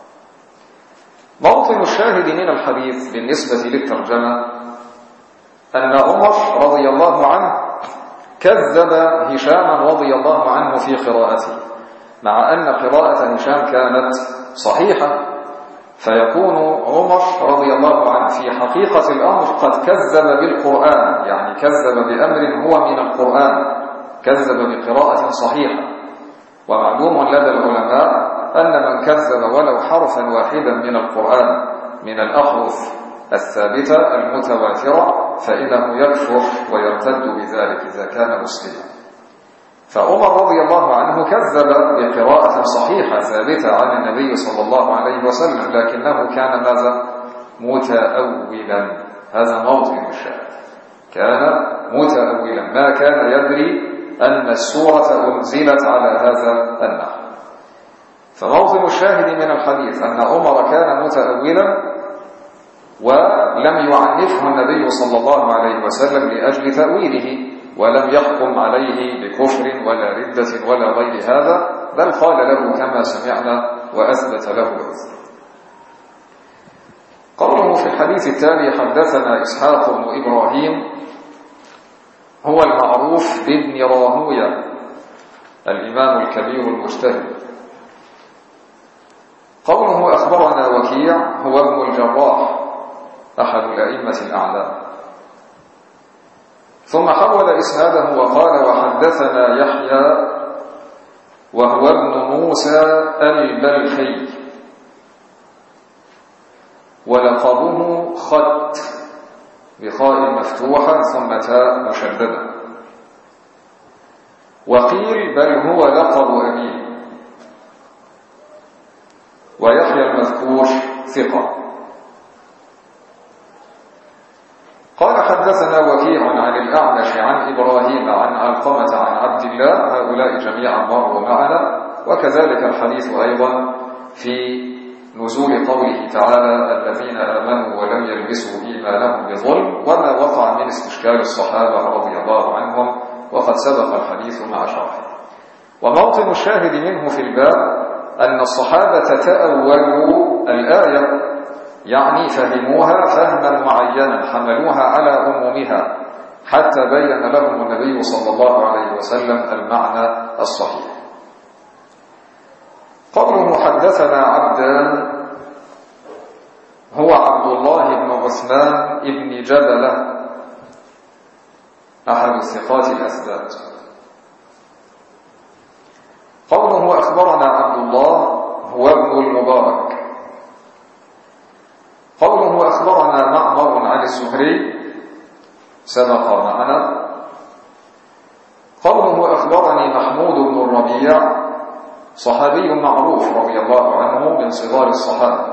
موطن الشاهد من الحديث بالنسبة للترجمة أن عمر رضي الله عنه كذب هشاما رضي الله عنه في قراءته، مع أن قراءة هشام كانت صحيحة، فيكون عمر رضي الله عنه في حقيقة الأمر قد كذب بالقرآن، يعني كذب بأمر هو من القرآن، كذب بقراءة صحيحة. ومعلوم لدى العلماء أن من كذب ولو حرفا واحدا من القرآن من الأحرف الثابتة المتواترة فإنه يكفر ويرتد بذلك إذا كان مسلما. فعمر رضي الله عنه كذب بقراءة صحيحة ثابتة عن النبي صلى الله عليه وسلم، لكنه كان ماذا؟ متأولا. هذا موطن الشاهد، كان متأولا، ما كان يدري أن السورة أنزلت على هذا النحو. فموطن الشاهد من الحديث أن عمر كان متأولا ولم يعنفه النبي صلى الله عليه وسلم لأجل تأويله، ولم يحكم عليه بكفر ولا ردة ولا غير هذا، بل قال له كما سمعنا وأثبت له العذر. قوله في الحديث التالي حدثنا إسحاق بن إبراهيم هو المعروف بابن راهوية الإمام الكبير المجتهد. قوله أخبرنا وكيع هو ابن الجراح أحد الأئمة الأعلام. ثم حول إسناده وقال: وحدثنا يحيى وهو ابن موسى البلخي ولقبه خت بخاء مفتوحة ثم تاء مشددة، وقيل بل هو لقب أبيه، ويحيى المذكور ثقة. قال: حدثنا وكيع عن الأعمش عن إبراهيم عن علقمة عن عبد الله، هؤلاء جميعا مروا معنا. وكذلك الحديث أيضا في نزول قوله تعالى: الذين آمنوا ولم يلبسوا إيمانهم بظلم، وما وقع من استشكال الصحابة رضي الله عنهم، وقد سبق الحديث مع شرحه. وموطن الشاهد منه في الباب أن الصحابة تأولوا الآية، يعني فهموها فهما معينا حملوها على عمومها حتى بين لهم النبي صلى الله عليه وسلم المعنى الصحيح. قوله حدثنا عبدان هو عبد الله بن عثمان بن جبلة أحد الثقات الأثبات. قوله أخبرنا عبد الله هو ابن المبارك. قوله أخبرنا معمر عن الزهري سبق معنا. قوله أخبرني محمود بن الربيع صحابي معروف رضي الله عنه من صغار الصحابة.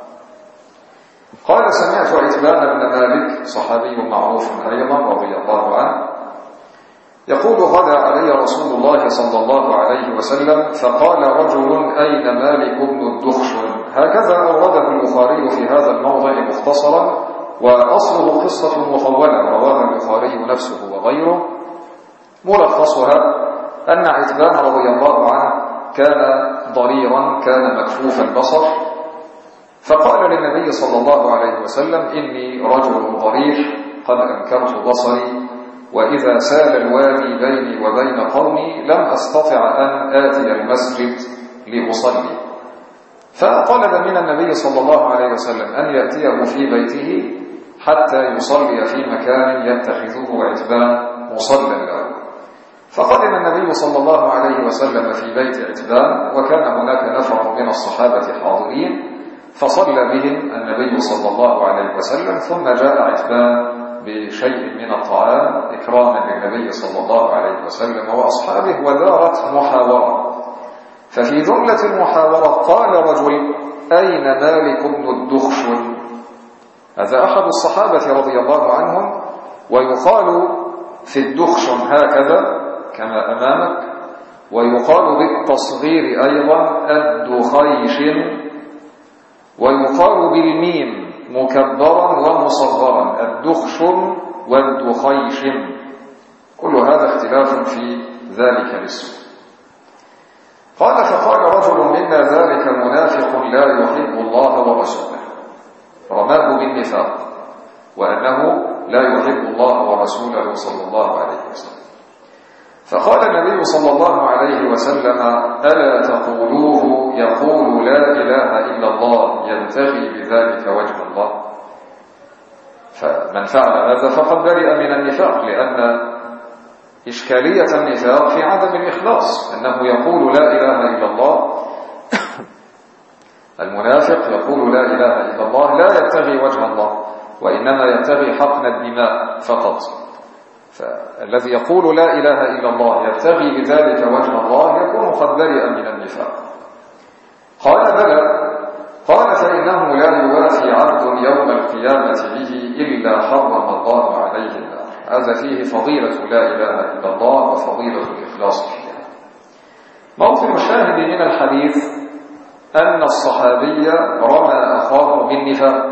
قال: سمعت عتبان بن مالك صحابي معروف أيضا رضي الله عنه يقول: غدا علي رسول الله صلى الله عليه وسلم فقال رجل: أين مالك بن الدخشن؟ هكذا أورده البخاري في هذا الموضع مختصرا، وأصله قصة مطولة رواها البخاري نفسه وغيره. ملخصها أن عتبان رضي الله عنه كان ضريرا، كان مكفوف البصر، فقال للنبي صلى الله عليه وسلم: إني رجل ضرير قد أنكرت بصري، وإذا سال الوادي بيني وبين قومي لم أستطع أن آتي المسجد لأصلي. فطلب من النبي صلى الله عليه وسلم أن يأتيه في بيته حتى يصلي في مكان يتخذه عتبان مصلى له. فقدم النبي صلى الله عليه وسلم في بيت عتبان، وكان هناك نفر من الصحابة حاضرين، فصلى بهم النبي صلى الله عليه وسلم، ثم جاء عتبان بشيء من الطعام إكراما للنبي صلى الله عليه وسلم وأصحابه، ودارت محاورة. ففي جملة المحاورة قال رجل: أين مالك بن الدخشن؟ هذا أحد الصحابة رضي الله عنهم، ويقال في الدخشن هكذا كما أمامك، ويقال بالتصغير أيضا الدخيشن، ويقال بالميم مكبرا ومصغرا الدخشن والدخيشن. كل هذا اختلاف في ذلك الاسم. قال: فقال رجل منا: ذلك منافق لا يحب الله ورسوله، رماه بالنفاق وأنه لا يحب الله ورسوله صلى الله عليه وسلم. فقال النبي صلى الله عليه وسلم: ألا تقولوه يقول لا إله إلا الله يبتغي بذلك وجه الله؟ فمن فعل هذا فقد برئ من النفاق، لأن إشكالية النفاق في عدم الإخلاص، أنه يقول لا إله إلا الله. المنافق يقول لا إله إلا الله لا يبتغي وجه الله، وإنما يبتغي حقن الدماء فقط. فالذي يقول لا إله إلا الله يبتغي بذلك وجه الله يكون قد برئ من النفاق. قال: بلى. قال: فإنه لا يوافي عبد يوم القيامة به إلا حرم الله عليه النار. هذا فيه فضيلة لا إله إلا الله وفضيلة الإخلاص فيها. موطن الشاهد من الحديث أن الصحابي رمى أخاه بالنفاق،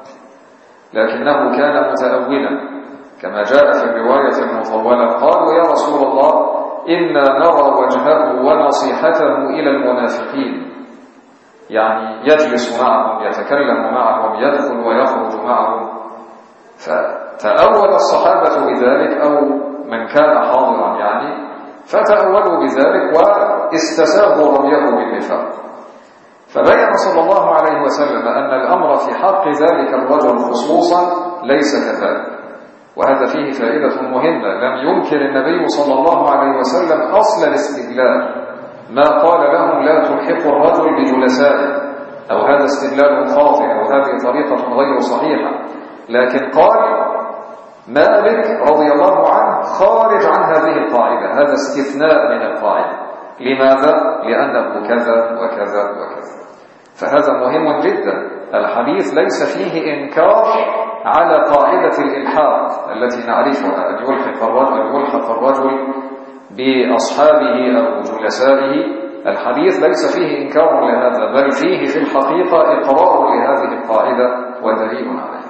لكنه كان متأولا كما جاء في الرواية المطولة. قالوا: يا رسول الله، إنا نرى وجهه ونصيحته إلى المنافقين، يعني يجلس معهم، يتكلم معهم، يدخل ويخرج معهم. فتأول الصحابة بذلك، أو من كان حاضرا يعني، فتأولوا بذلك واستساغوا رميه بالنفاق. فبين صلى الله عليه وسلم أن الأمر في حق ذلك الرجل خصوصا ليس كذلك، وهذا فيه فائدة مهمة. لم ينكر النبي صلى الله عليه وسلم أصل الاستدلال، ما قال لهم لا تلحقوا الرجل بجلسائه، أو هذا استدلال خاطئ، أو هذه طريقة غير صحيحة، لكن قال مالك رضي الله عنه خارج عن هذه القاعدة، هذا استثناء من القاعدة. لماذا؟ لأنه كذا وكذا وكذا. فهذا مهم جدا. الحديث ليس فيه إنكار على قاعدة الإلحاق التي نعرفها، أن يلحق الرجل, يلحق الرجل بأصحابه أو جلسائه. الحديث ليس فيه إنكار لهذا، بل فيه في الحقيقة إقرار لهذه القاعدة ودليل عليها.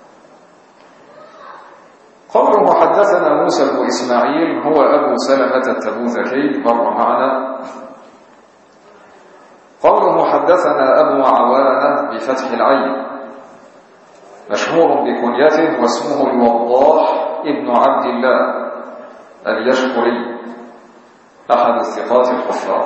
قوله حدثنا موسى بن إسماعيل هو أبو سلمة التبوذكي مر معنا. قوله حدثنا أبو عوانة بفتح العين مشهور بكنيته واسمه الوضاح ابن عبد الله اليشكري أحد الثقات الحفاظ.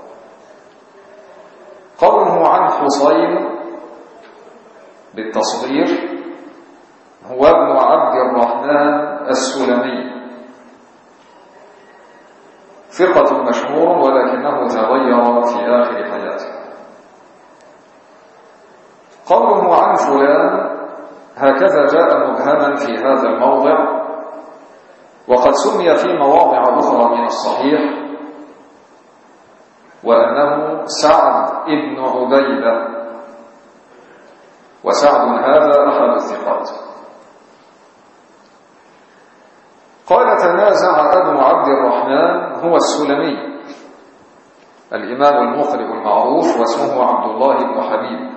قوله عن حسين بالتصغير هو ابن عبد الرحمن السلمي ثقة مشهور ولكنه تغير في آخر حياته. قوله عن فلان هكذا جاء مبهما في هذا الموضع، وقد سمي في مواضع أخرى من الصحيح وأنه سعد ابن عبيدة، وسعد هذا أحد الثقات. قال تنازع أبو عبد الرحمن هو السلمي الإمام المقرئ المعروف واسمه عبد الله بن حبيب.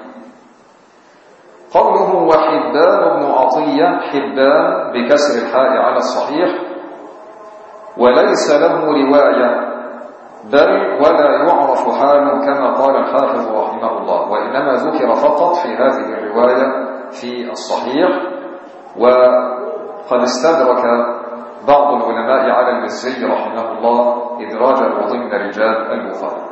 قوله وحبان بن عطية، حبان بكسر الحاء على الصحيح، وليس له رواية بل ولا يعرف حال كما قال الحافظ رحمه الله، وإنما ذكر فقط في هذه الرواية في الصحيح. وقد استدرك بعض العلماء على المزي رحمه الله إدراجه ضمن رجال البخاري.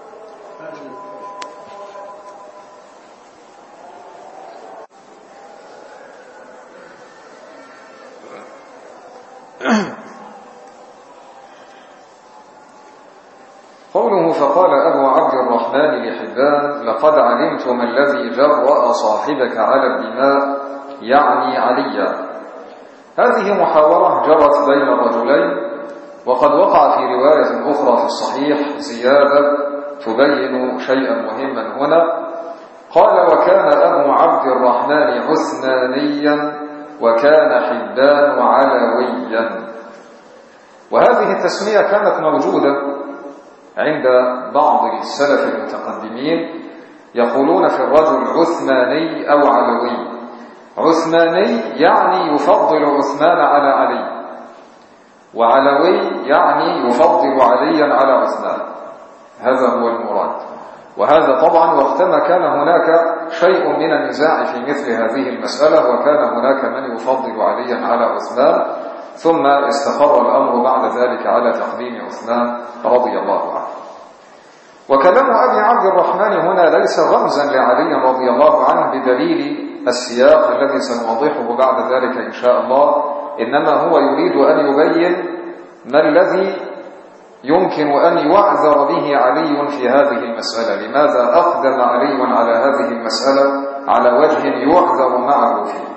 قوله فقال أبو عبد الرحمن لحبان لقد علمت ما الذي جرأ صاحبك على الدماء، يعني عليا. هذه محاورة جرت بين الرجلين، وقد وقع في رواية أخرى في الصحيح زيادة تبين شيئا مهما هنا. قال وكان أبو عبد الرحمن عثمانيا وكان حبان علويا. وهذه التسمية كانت موجودة عند بعض السلف المتقدمين، يقولون في الرجل عثماني أو علوي. عثماني يعني يفضل عثمان على علي، وعلوي يعني يفضل عليا على عثمان. هذا هو المراد. وهذا طبعا وقتما كان هناك شيء من النزاع في مثل هذه المسألة، وكان هناك من يفضل عليا على عثمان، ثم استقر الأمر بعد ذلك على تقديم عثمان رضي الله عنه. وكلام أبي عبد الرحمن هنا ليس رمزا لعلي رضي الله عنه بدليل السياق الذي سنوضحه بعد ذلك إن شاء الله، إنما هو يريد أن يبين ما الذي يمكن أن يعذر به علي في هذه المسألة، لماذا أقدم علي على هذه المسألة على وجه يعذر معه فيه.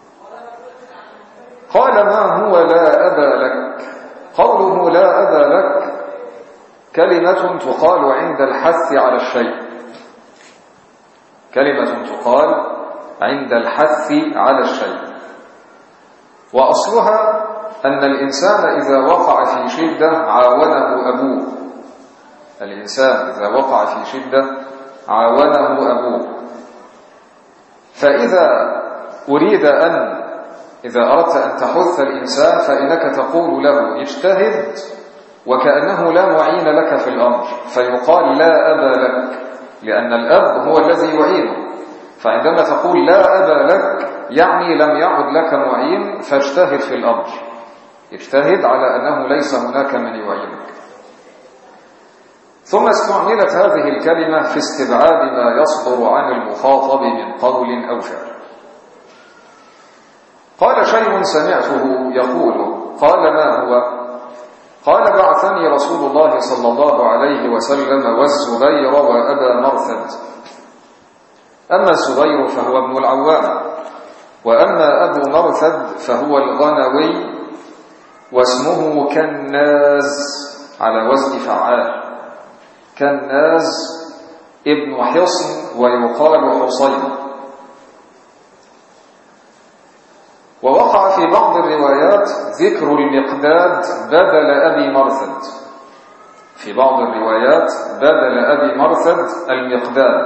قال ما هو لا أبا لك. قوله لا أبا لك كلمة تقال عند الحث على الشيء، كلمة تقال عند الحث على الشيء، وأصلها أن الإنسان إذا وقع في شدة عاونه أبوه. الإنسان إذا وقع في شدة عاونه أبوه. فإذا أريد أن إذا أردت أن تحث الإنسان فإنك تقول له اجتهد، وكأنه لا معين لك في الأمر، فيقال لا أبا لك، لأن الأب هو الذي يعينه. فعندما تقول لا أبا لك يعني لم يعد لك معين، فاجتهد في الأمر، اجتهد على أنه ليس هناك من يعينك. ثم استعملت هذه الكلمة في استبعاد ما يصدر عن المخاطب من قول أو فعل. قال شيء سمعته يقول: قال ما هو؟ قال: بعثني رسول الله صلى الله عليه وسلم والزبير وأبا مرثد. أما الزبير فهو ابن العوام، وأما أبو مرثد فهو الغنوي، واسمه كناز على وزن فعال، كناز ابن حصن ويقال حصين. ووقع في بعض الروايات ذكر المقداد بدل أبي مرثد، في بعض الروايات بدل أبي مرثد المقداد.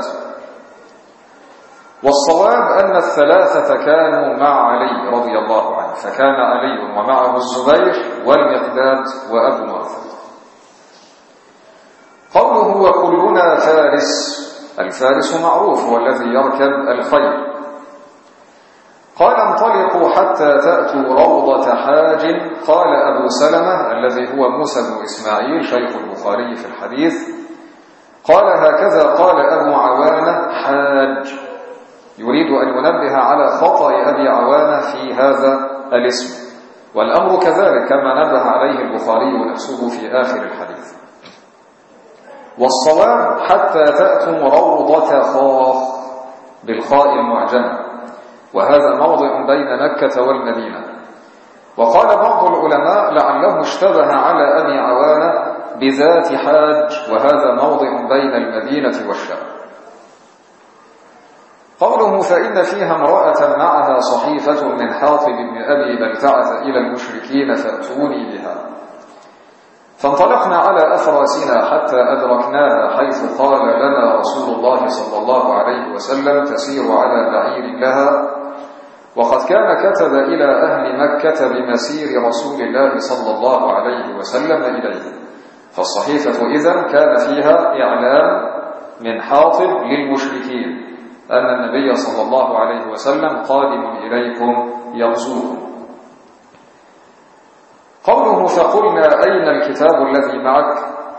والصواب أن الثلاثة كانوا مع علي رضي الله عنه، فكان علي ومعه الزبير والمقداد وأبو مرثد. قوله وكلنا فارس، الفارس معروف هو الذي يركب الخيل. قال: انطلقوا حتى تأتوا روضة حاج. قال أبو سلمة الذي هو موسى بن إسماعيل شيخ البخاري في الحديث، قال: هكذا قال أبو عوانة حاج، يريد أن ينبه على خطأ أبي عوانة في هذا الاسم، والأمر كذلك كما نبه عليه البخاري نفسه في آخر الحديث. والصواب حتى تأتوا روضة خاخ بالخاء المعجمة، وهذا موضع بين مكة والمدينة. وقال بعض العلماء لعله اشتبه على أبي عوانة بذات حاج، وهذا موضع بين المدينة والشام. قوله فإن فيها امرأة معها صحيفة من حاطب بن أبي بلتعة إلى المشركين فأتوني بها. فانطلقنا على أفراسنا حتى أدركناها، حيث قال لنا رسول الله صلى الله عليه وسلم: تسير على بعير لها. وقد كان كتب إلى أهل مكة بمسير رسول الله صلى الله عليه وسلم إليه، فالصحيفة إذن كان فيها إعلان من حاطب للمشركين أن النبي صلى الله عليه وسلم قادم إليكم يغزوكم. قوله فقلنا أين الكتاب الذي معك؟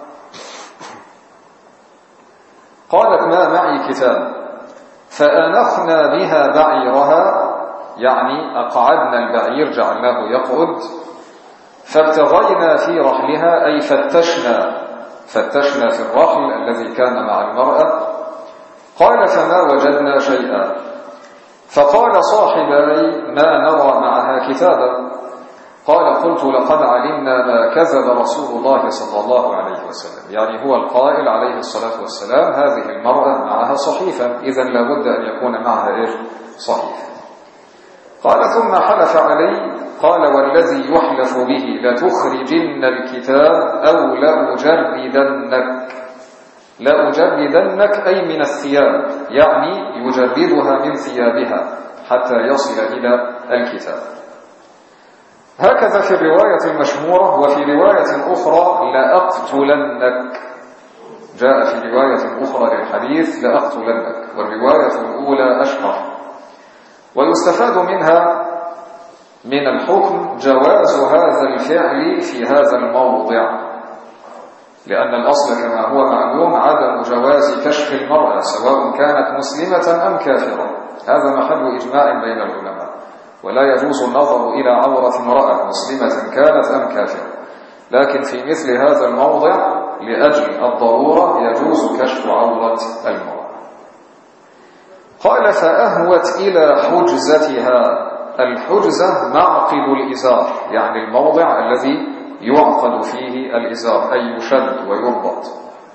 قالت: ما معي كتاب. فأنخنا بها بعيرها، يعني أقعدنا البعير جعلناه يقعد، فابتغينا في رحلها، أي فتشنا فتشنا في الرحل الذي كان مع المرأة. قال: فما وجدنا شيئا. فقال صاحبي: ما نرى معها كتابا. قال: قلت: لقد علمنا ما كذب رسول الله صلى الله عليه وسلم، يعني هو القائل عليه الصلاة والسلام هذه المرأة معها صحيفة، إذن لابد أن يكون معها إيه؟ صحيفة. قال: ثم حلف علي، قال: والذي يحلف به لتخرجن الكتاب أو لأجردنك. لأجردنك أي من الثياب، يعني يجردها من ثيابها حتى يصل إلى الكتاب. هكذا في الرواية المشهورة. وفي رواية أخرى لأقتلنك، جاء في رواية أخرى للحديث لأقتلنك، والرواية الأولى أشهر. ويستفاد منها من الحكم جواز هذا الفعل في هذا الموضع، لأن الأصل كما هو معلوم عدم جواز كشف المرأة سواء كانت مسلمة أم كافرة، هذا محل إجماع بين العلماء، ولا يجوز النظر إلى عورة امرأة مسلمة كانت أم كافرة. لكن في مثل هذا الموضع لأجل الضرورة يجوز كشف عورة المرأة. قال: فأهوت إلى حجزتها. الحجزة معقد الإزار، يعني الموضع الذي يعقد فيه الإزار، أي يشد ويربط.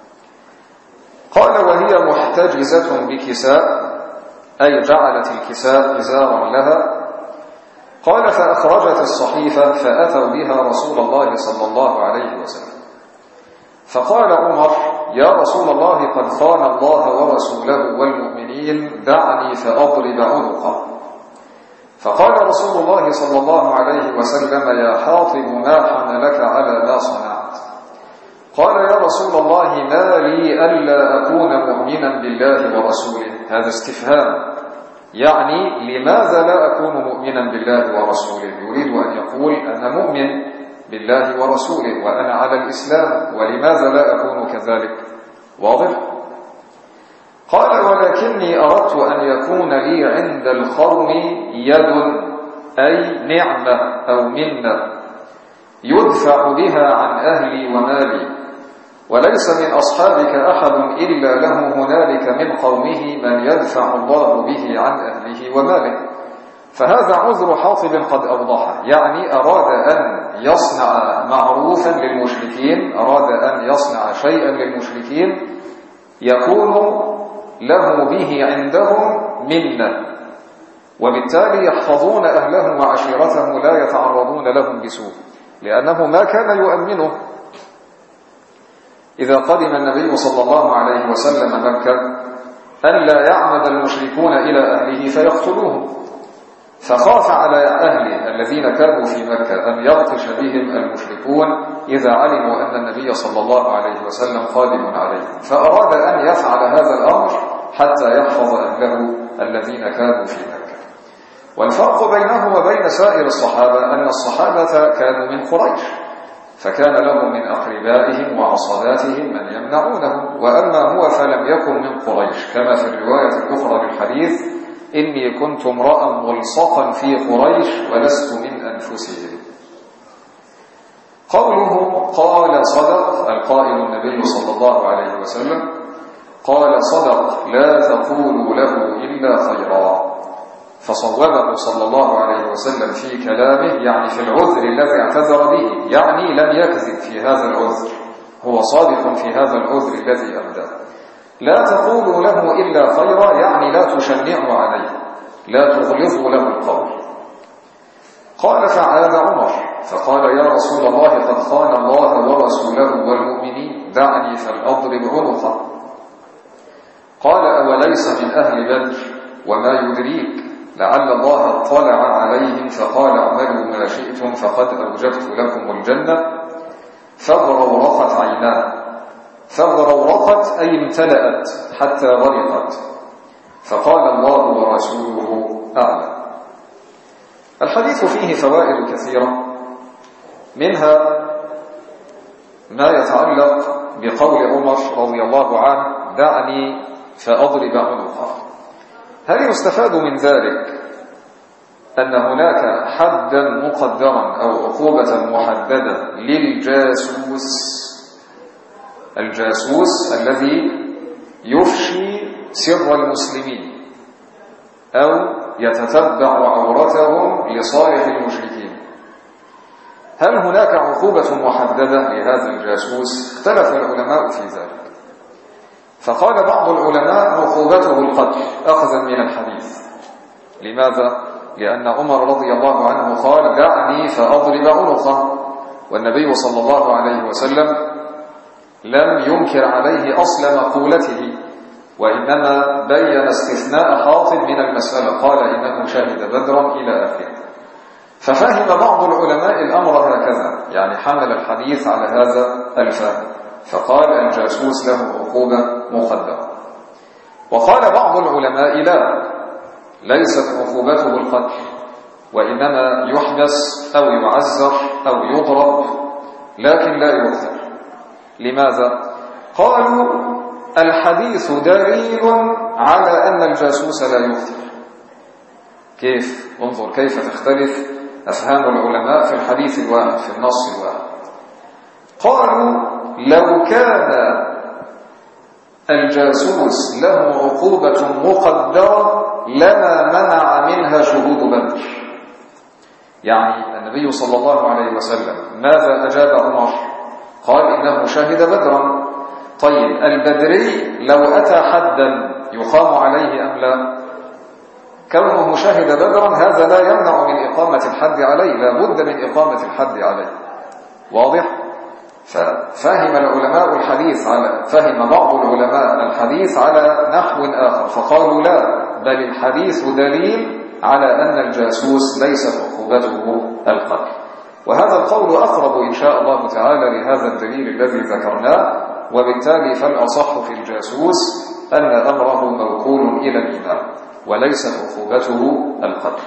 قال: وهي محتجزة بكساء، أي جعلت الكساء إزارا لها. قال: فأخرجت الصحيفة فأتوا بها رسول الله صلى الله عليه وسلم. فقال عمر: يا رسول الله، قد خان الله ورسوله والمؤمنين، دعني فأضرب عنقه. فقال رسول الله صلى الله عليه وسلم: يا حاطب، ما حملك على ما صنعت؟ قال: يا رسول الله، ما لي ألا أكون مؤمنا بالله ورسوله. هذا استفهام، يعني لماذا لا أكون مؤمنا بالله ورسوله؟ يريد أن يقول أنا مؤمن بالله ورسوله وأنا على الإسلام، ولماذا لا أكون كذلك؟ واضح؟ قال ولكني أردت أن يكون لي عند القوم يد، أي نعمة أو منة يدفع بها عن أهلي ومالي، وليس من أصحابك أحد إلا له هنالك من قومه من يدفع الله به عن أهله وماله. فهذا عذر حاطب قد أوضحه، يعني أراد أن يصنع معروفا للمشركين، أراد أن يصنع شيئا للمشركين يكون له به عندهم منة، وبالتالي يحفظون أهله وعشيرته لا يتعرضون لهم بسوء، لأنه ما كان يؤمنه إذا قدم النبي صلى الله عليه وسلم مكة أن لا يعمد المشركون إلى أهله فيقتلوهم، فخاف على أهله الذين كانوا في مكة أن يبطش بهم المشركون إذا علموا أن النبي صلى الله عليه وسلم قادم عليهم، فأراد أن يفعل هذا الأمر حتى يحفظ أهله الذين كانوا في مكة. والفرق بينه وبين سائر الصحابة أن الصحابة كانوا من قريش، فكان لهم من أقربائهم وعصباتهم من يمنعونه، وأما هو فلم يكن من قريش، كما في الرواية الأخرى للحديث: إني كنت امرأ ملصقا في قريش ولست من أنفسهم. قوله قال صدق، القائل النبي صلى الله عليه وسلم قال صدق لا تقولوا له إلا خيرا، فصوبه صلى الله عليه وسلم في كلامه، يعني في العذر الذي اعتذر به، يعني لم يكذب في هذا العذر، هو صادق في هذا العذر الذي أبدأ. لا تقولوا له إلا خيرا، يعني لا تشنعوا عليه، لا تغلظوا له القول. قال فعاد عمر فقال يا رسول الله قد خان الله ورسوله والمؤمنين، دعني فلأضرب عنقه. قال أوليس من أهل بدر؟ وما يدريك لعل الله اطلع عليهم فقال اعملوا ما شئتم فقد أوجبت لكم الجنة. فغرورقت عيناه، فغرورقت أي امتلأت حتى غرقت، فقال الله ورسوله أعلم. الحديث فيه فوائد كثيرة، منها ما يتعلق بقول عمر رضي الله عنه دعني فأضرب عنقه. هل يستفاد من ذلك أن هناك حدا مقدرا أو عقوبة محددة للجاسوس، الجاسوس الذي يفشي سر المسلمين أو يتتبع عورتهم لصالح المشركين؟ هل هناك عقوبة محددة لهذا الجاسوس؟ اختلف العلماء في ذلك، فقال بعض العلماء عقوبته القتل أخذا من الحديث. لماذا؟ لأن عمر رضي الله عنه قال دعني فأضرب عنقه، والنبي صلى الله عليه وسلم لم ينكر عليه أصل مقولته، وإنما بين استثناء حاطب من المسألة، قال إنه شهد بدرا إلى آخره. ففهم بعض العلماء الأمر هكذا، يعني حمل الحديث على هذا الفهم، فقال الجاسوس له عقوبة مقدرة. وقال بعض العلماء لا، ليست عقوبته القتل، وإنما يحبس أو يعزر أو يضرب، لكن لا يقتل. لماذا؟ قالوا الحديث دليل على أن الجاسوس لا يقتل. كيف؟ انظر كيف تختلف أفهام العلماء في الحديث الواحد، في النص الواحد. قالوا لو كان الجاسوس له عقوبة مقدرة لما منع منها شهود بدر. يعني النبي صلى الله عليه وسلم ماذا أجاب عمر؟ قال إنه شهد بدرا. طيب البدري لو أتى حدا يقام عليه أم لا؟ كونه شهد بدرا هذا لا يمنع من إقامة الحد عليه، لا بد من إقامة الحد عليه. واضح؟ ففهم العلماء الحديث على فهم بعض العلماء الحديث على نحو آخر، فقالوا لا، بل الحديث دليل على أن الجاسوس ليست عقوبته القتل. وهذا القول أقرب إن شاء الله تعالى لهذا الدليل الذي ذكرناه، وبالتالي فالأصح في الجاسوس أن أمره موكول إلى الإمام وليست عقوبته القتل.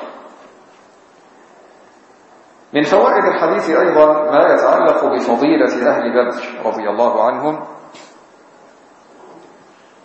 من فوائد الحديث أيضا ما يتعلق بفضيلة أهل بدر رضي الله عنهم،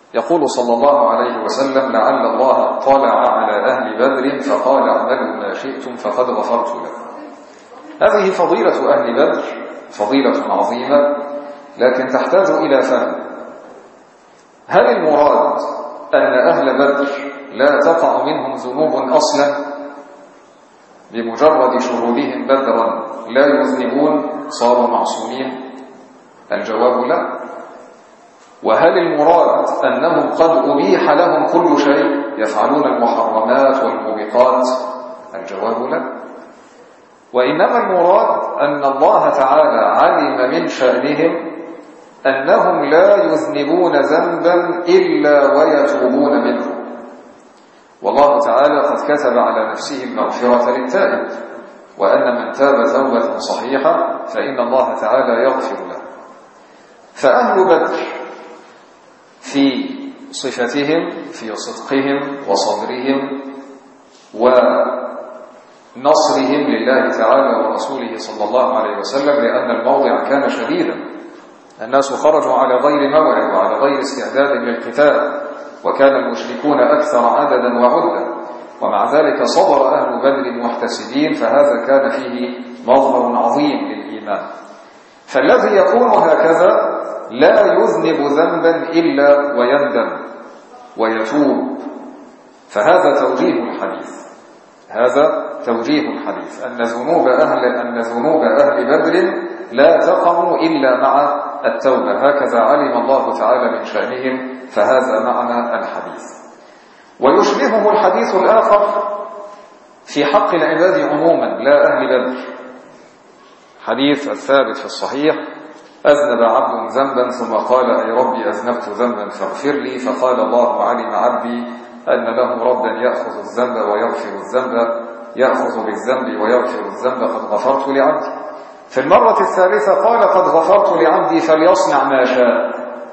يقول صلى الله عليه وسلم: لعل الله اطلع على أهل بدر فقال اعملوا ما شئتم فقد غفرت لكم. هذه فضيلة أهل بدر، فضيلة عظيمة، لكن تحتاج إلى فهم. هل المراد أن أهل بدر لا تقع منهم ذنوب أصلا؟ بمجرد شهودهم بدرا لا يذنبون صاروا معصومين؟ الجواب لا. وهل المراد أنهم قد أبيح لهم كل شيء يفعلون المحرمات والموبقات؟ الجواب لا. وإنما المراد أن الله تعالى علم من شأنهم أنهم لا يذنبون ذنبا إلا ويتوبون منه، والله تعالى قد كتب على نفسه المغفرة للتائب، وأن من تاب توبة صحيحة فإن الله تعالى يغفر له. فأهل بدر في صفتهم، في صدقهم وصبرهم ونصرهم لله تعالى ورسوله صلى الله عليه وسلم، لأن الموضع كان شديدا، الناس خرجوا على غير موعد وعلى غير استعداد للقتال، وكان المشركون أكثر عددا وعددا، ومع ذلك صبر أهل بدر محتسبين، فهذا كان فيه مظهر عظيم للإيمان. فالذي يكون هكذا لا يذنب ذنبا إلا ويندم ويتوب. فهذا توجيه الحديث، هذا توجيه الحديث أن ذنوب أهل أن ذنوب أهل بدر لا تقع إلا مع التوبة، هكذا علم الله تعالى من شأنهم، فهذا معنى الحديث. ويشبهه الحديث الآخر في حق العباد عموما لا أهل بدر، حديث الثابت في الصحيح: أذنب عبد ذنبا ثم قال: أي ربي أذنبت ذنبا فاغفر لي، فقال الله: علم عبدي أن له ربا يأخذ الذنب ويغفر الذنب، يأخذ بالذنب ويغفر الذنب، قد غفرت لعبدي. في المرة الثالثة قال: قد غفرت لعبدي فليصنع ما شاء.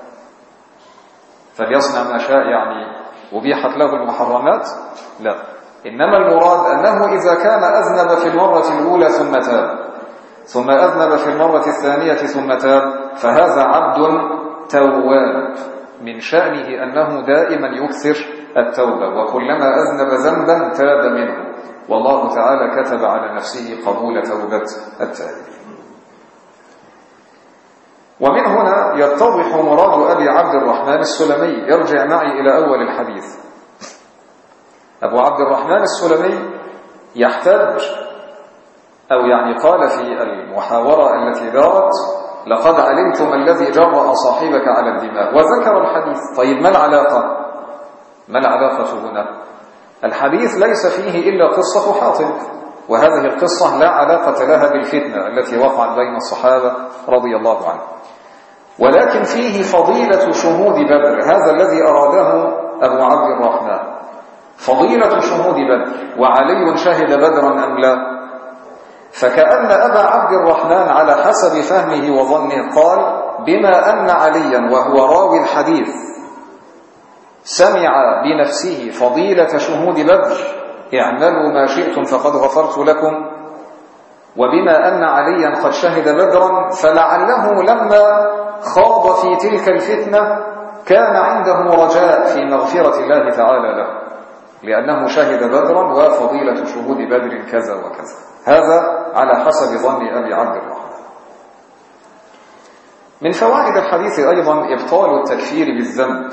فليصنع ما شاء يعني أبيحت له المحرمات؟ لا، إنما المراد أنه إذا كان أذنب في المرة الأولى ثم تاب، ثم أذنب في المرة الثانية ثم تاب، فهذا عبد تواب، من شأنه أنه دائما يكثر التوبة، وكلما أذنب ذنبا تاب منه، والله تعالى كتب على نفسه قبول توبة التائبين. ومن هنا يتضح مراد أبي عبد الرحمن السلمي. ارجع معي إلى أول الحديث. أبو عبد الرحمن السلمي يحتج، أو يعني قال في المحاورة التي دارت: لقد علمتم الذي جرأ صاحبك على الدماء، وذكر الحديث. طيب ما العلاقة؟ ما العلاقة هنا؟ الحديث ليس فيه إلا قصة حاطب، وهذه القصة لا علاقة لها بالفتنة التي وقعت بين الصحابة رضي الله عنهم، ولكن فيه فضيلة شهود بدر، هذا الذي أراده أبو عبد الرحمن، فضيلة شهود بدر. وعلي شهد بدرا أم لا؟ فكأن أبا عبد الرحمن على حسب فهمه وظنه قال: بما أن عليا وهو راوي الحديث سمع بنفسه فضيلة شهود بدر، اعملوا ما شئتم فقد غفرت لكم، وبما أن عليا قد شهد بدرا، فلعله لما خاض في تلك الفتنة كان عنده رجاء في مغفرة الله تعالى له، لأنه شهد بدرا وفضيلة شهود بدر كذا وكذا. هذا على حسب ظن أبي عبد الرحمن. من فوائد الحديث أيضا إبطال التكفير بالذنب،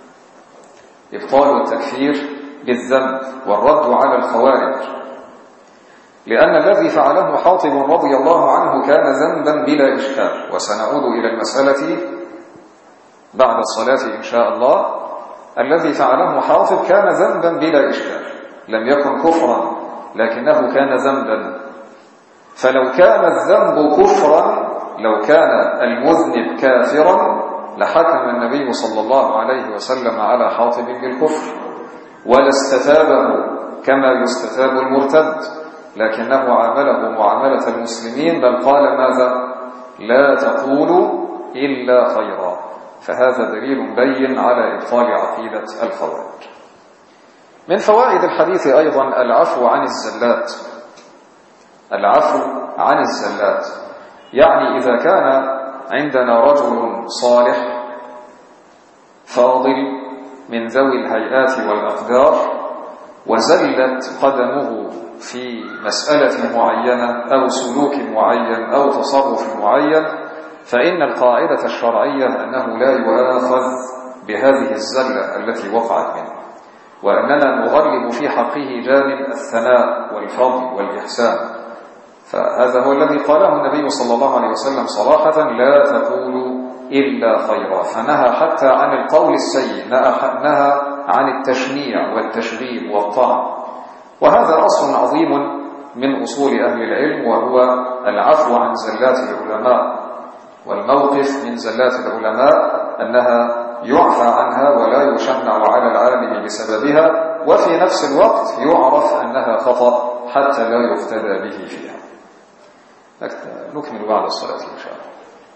إبطال التكفير بالذنب والرد على الخوارج، لأن الذي فعله حاطب رضي الله عنه كان ذنبا بلا إشكال، وسنعود إلى المسألة بعد الصلاة إن شاء الله. الذي فعله حاطب كان ذنبا بلا إشكال، لم يكن كفرا لكنه كان ذنبا. فلو كان الذنب كفرا، لو كان المذنب كافرا، لحكم النبي صلى الله عليه وسلم على حاطب بالكفر ولا استتابه كما يستتاب المرتد، لكنه عامله معاملة المسلمين، بل قال ماذا؟ لا تقولوا إلا خيرا. فهذا دليل بين على إبطال عقيدة الخوارج. من فوائد الحديث أيضا العفو عن الزلات، العفو عن الزلات، يعني إذا كان عندنا رجل صالح فاضل من ذوي الهيئات والأقدار وزلت قدمه في مسألة معينة أو سلوك معين أو تصرف معين، فإن القاعدة الشرعية أنه لا يؤاخذ بهذه الزلة التي وقعت منه، وأننا نغلب في حقه جانب الثناء والفضل والإحسان. فهذا هو الذي قاله النبي صلى الله عليه وسلم صراحة: لا تقولوا إلا خيرا، فنهى حتى عن القول السيء، نهى عن التشنيع والتشغيب والطعن. وهذا أصل عظيم من أصول أهل العلم، وهو العفو عن زلات العلماء، والموقف من زلات العلماء أنها يعفى عنها ولا يشنع على العالم بسببها، وفي نفس الوقت يعرف أنها خطأ حتى لا يقتدى به فيها. نكمل بعد الصلاة إن شاء الله.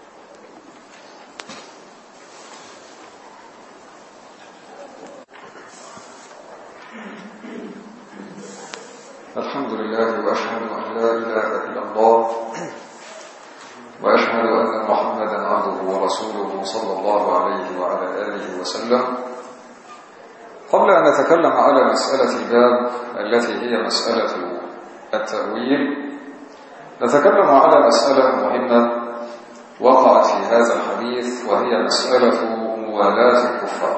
الحمد لله، وأشهد أن لا إله إلا الله، وأشهد أن محمدا عبده ورسوله صلى الله عليه وعلى آله وسلم. قبل أن نتكلم على مسألة الباب التي هي مسألة التأويل، نتكلم على مسألة مهمة وقعت في هذا الحديث، وهي مسألة موالاة الكفار.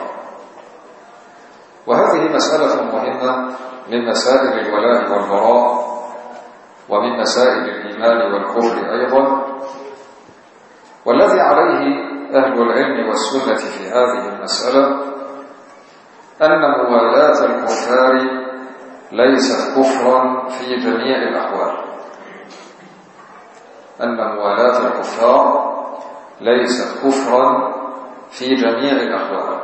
وهذه مسألة مهمة من مسائل الولاء والبراء، ومن مسائل الإيمان والكفر أيضا. والذي عليه أهل العلم والسنة في هذه المسألة أن موالاة الكفار ليست كفرا في جميع الأحوال، أن موالاة الكفار ليست كفرا في جميع الأحوال،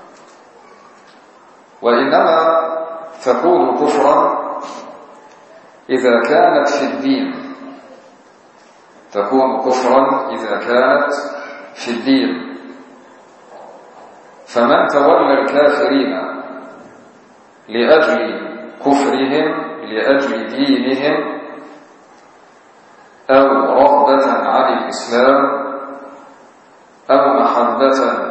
وإنما تكون كفرا إذا كانت في الدين، تكون كفرا إذا كانت في الدين. فمن تولى الكافرين لأجل كفرهم، لأجل دينهم، أو رغبة عن الإسلام، أو محبة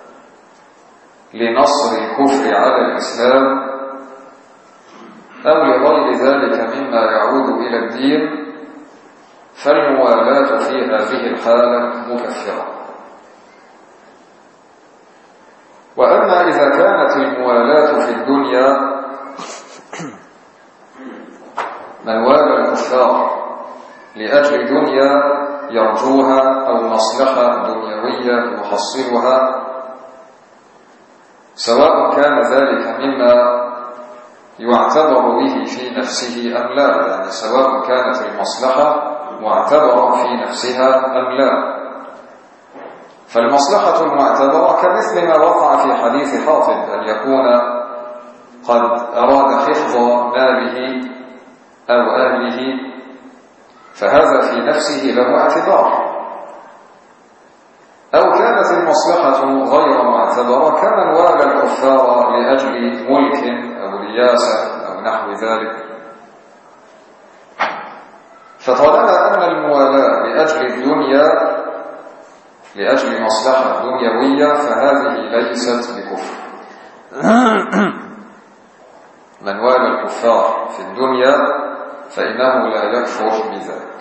لنصر الكفر على الإسلام، أو لغير ذلك مما يعود إلى الدين، فالموالاة في هذه الحالة مكفرة. وأما إذا كانت الموالاة في الدنيا، من والى الكفار لأجل دنيا يرجوها أو مصلحة دنيوية يحصلها، سواء كان ذلك مما يعتبر به في نفسه أم لا، يعني سواء كانت المصلحة معتبرة في نفسها أم لا. فالمصلحة المعتبرة كمثل ما وقع في حديث حاطب، أن يكون قد أراد حفظ ماله أو أهله، فهذا في نفسه له اعتبار. أو كانت المصلحة غير معتبرة كمن والى الكفار لأجل ملك أو رياسة أو نحو ذلك. فطالما أن الموالاة لأجل الدنيا، لأجل مصلحة دنيوية، فهذه ليست بكفر. من والى الكفار في الدنيا فإنه لا يكفر بذلك.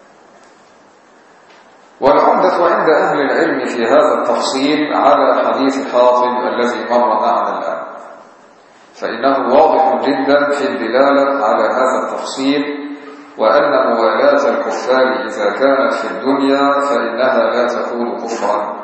والعمدة عند أهل العلم في هذا التفصيل على حديث حاطب الذي مر معنا الآن، فإنه واضح جدا في الدلالة على هذا التفصيل، وأن موالاة الكفار إذا كانت في الدنيا فإنها لا تكون كفرا.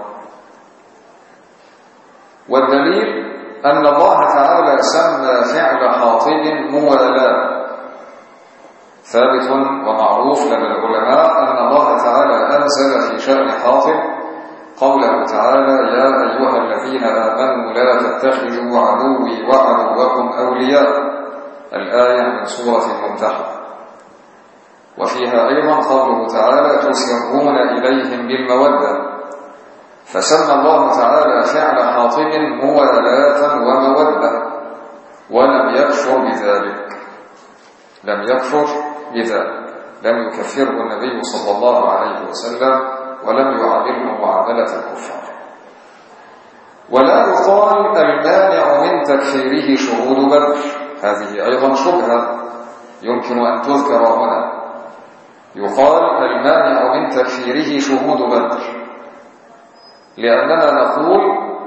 والدليل أن الله تعالى سمى فعل حاطب موالاة، ثابت ومعروف لدى العلماء أن الله تعالى أنزل في شأن حاطب قوله تعالى: يا أيها الذين آمنوا لا تتخذوا عدوي وعدوكم أولياء، الآية من سورة الممتحنة. وفيها أيضا قوله تعالى: تسرون إليهم بالمودة، فسمى الله تعالى فعل حاطب موالاة ومودة، ولم يكفر بذلك، لم يكفر بذلك، لم يكفره النبي صلى الله عليه وسلم، ولم يعامله معاملة الكفار. ولا يقال المانع من تكفيره شهود بدر، هذه أيضا شبهة يمكن أن تذكر هنا. يقال المانع من تكفيره شهود بدر، لأننا نقول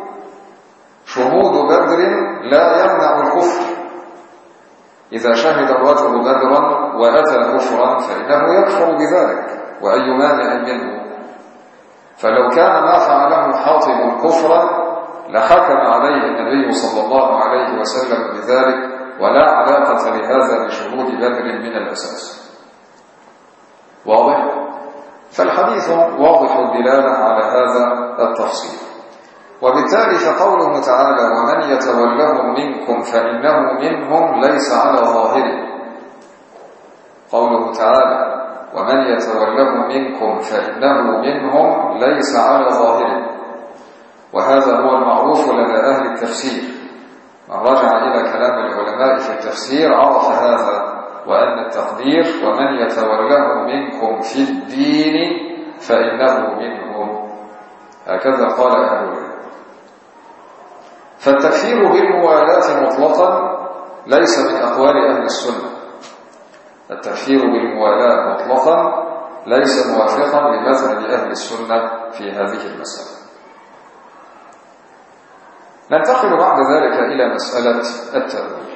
شهود بدر لا يمنع الكفر. إذا شهد الرجل بدرا وأتى كفرا فإنه يكفر بذلك، وأي مانع منه. فلو كان ما فعله حاطب كفرا لحكم عليه النبي صلى الله عليه وسلم بذلك، ولا علاقة لهذا بشهود بدر من الأساس. واضح؟ فالحديث واضح الدلالة على هذا التفصيل. وبالتالي فقوله تعالى ومن يتولهم منكم فإنه منهم ليس على ظاهره. قوله تعالى ومن يتولهم منكم فإنه منهم ليس على ظاهره، وهذا هو المعروف لدى أهل التفسير. من رجع إلى كلام العلماء في التفسير عرف هذا، وأن التقدير ومن يتولهم منكم في الدين فإنه منهم، هكذا قال أهل العلم. فالتكفير بالموالاة مطلقا ليس من أقوال أهل السنة. التكفير بالموالاة مطلقا ليس موافقا لمذهب أهل السنة في هذه المسألة. ننتقل بعد ذلك إلى مسألة التأويل.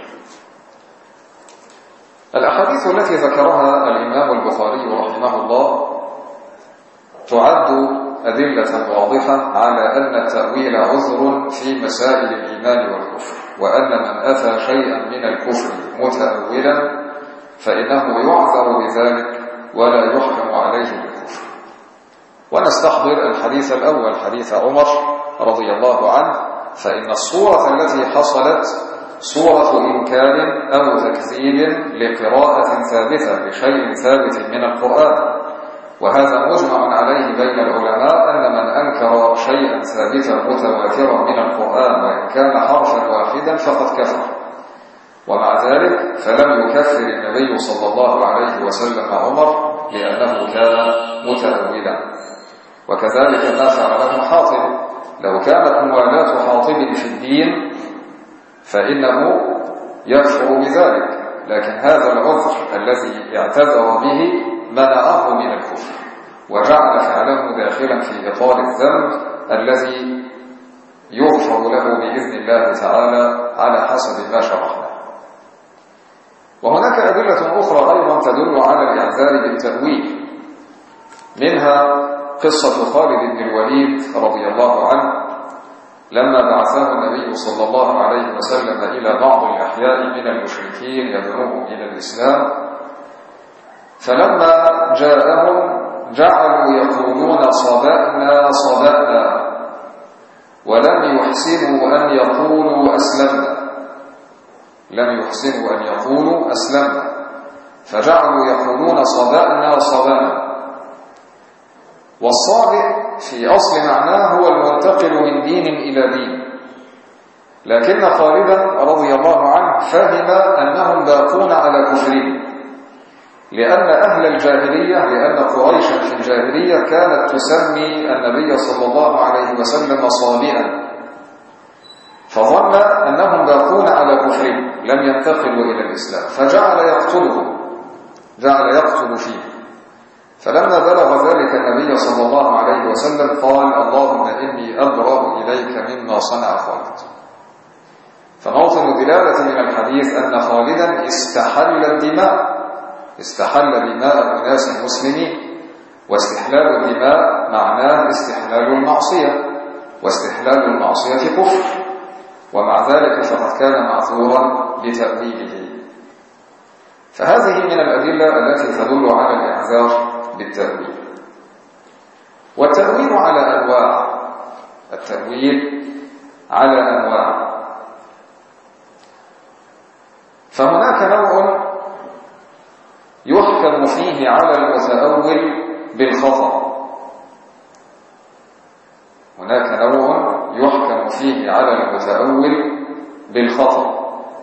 الأحاديث التي ذكرها الإمام البخاري رحمه الله تعد أدلة واضحة على أن التأويل عذر في مسائل الإيمان والكفر، وأن من أتى شيئا من الكفر متأولا فإنه يعذر بذلك ولا يحكم عليه بالكفر. ونستحضر الحديث الأول، حديث عمر رضي الله عنه، فإن الصورة التي حصلت صورة إنكار أو تكذيب لقراءة ثابتة بشيء ثابت من القرآن، وهذا مجمع عليه بين العلماء أن من أنكر شيئا ثابتا متواترا من القرآن وإن كان حرفا واحدا فقد كفر. ومع ذلك فلم يكفر النبي صلى الله عليه وسلم عمر لأنه كان متأولا. وكذلك ما فعله حاطب، لو كانت موالاة حاطب في الدين فإنه يكفر بذلك، لكن هذا العذر الذي اعتذر به منعه من الكفر، وجعل فعله داخلا في إطار الذنب الذي يغفر له بإذن الله تعالى على حسب ما شرحنا. وهناك أدلة أخرى أيضا تدل على الإعذار بالتأويل، منها قصة خالد بن الوليد رضي الله عنه لما بعثه النبي صلى الله عليه وسلم إلى بعض الأحياء من المشركين يدعوهم إلى الإسلام، فلما جاءهم جعلوا يقولون صبأنا صبأنا ولم يحسنوا أن يقولوا أسلمنا، لم يحسنوا أن يقولوا أسلمنا، فجعلوا يقولون صبأنا صبأنا. والصابئ في أصل معناه هو المنتقل من دين إلى دين، لكن خالدا رضي الله عنه فهم أنهم باقون على كفرهم، لأن أهل الجاهلية، لأن قريشا في الجاهلية كانت تسمي النبي صلى الله عليه وسلم صابئا، فظن أنهم باقون على كفرهم لم ينتقلوا إلى الإسلام، فجعل يقتلهم، جعل يقتل فيه. فلما بلغ ذلك النبي صلى الله عليه وسلم قال اللهم إني أبرأ إليك مما صنع خالد. فموطن دلالة من الحديث أن خالدا استحل الدماء، استحل دماء أناس مسلمين، واستحلال الدماء معناه استحلال المعصية، واستحلال المعصية كفر، ومع ذلك فقد كان معذورا بتأويله. فهذه من الأدلة التي تدل على الإعذار بالتأويل. والتأويل على أنواع، التأويل على أنواع. فهناك نوع يحكم فيه على المتأول بالخطأ، هناك نوع يحكم فيه على المتأول بالخطأ،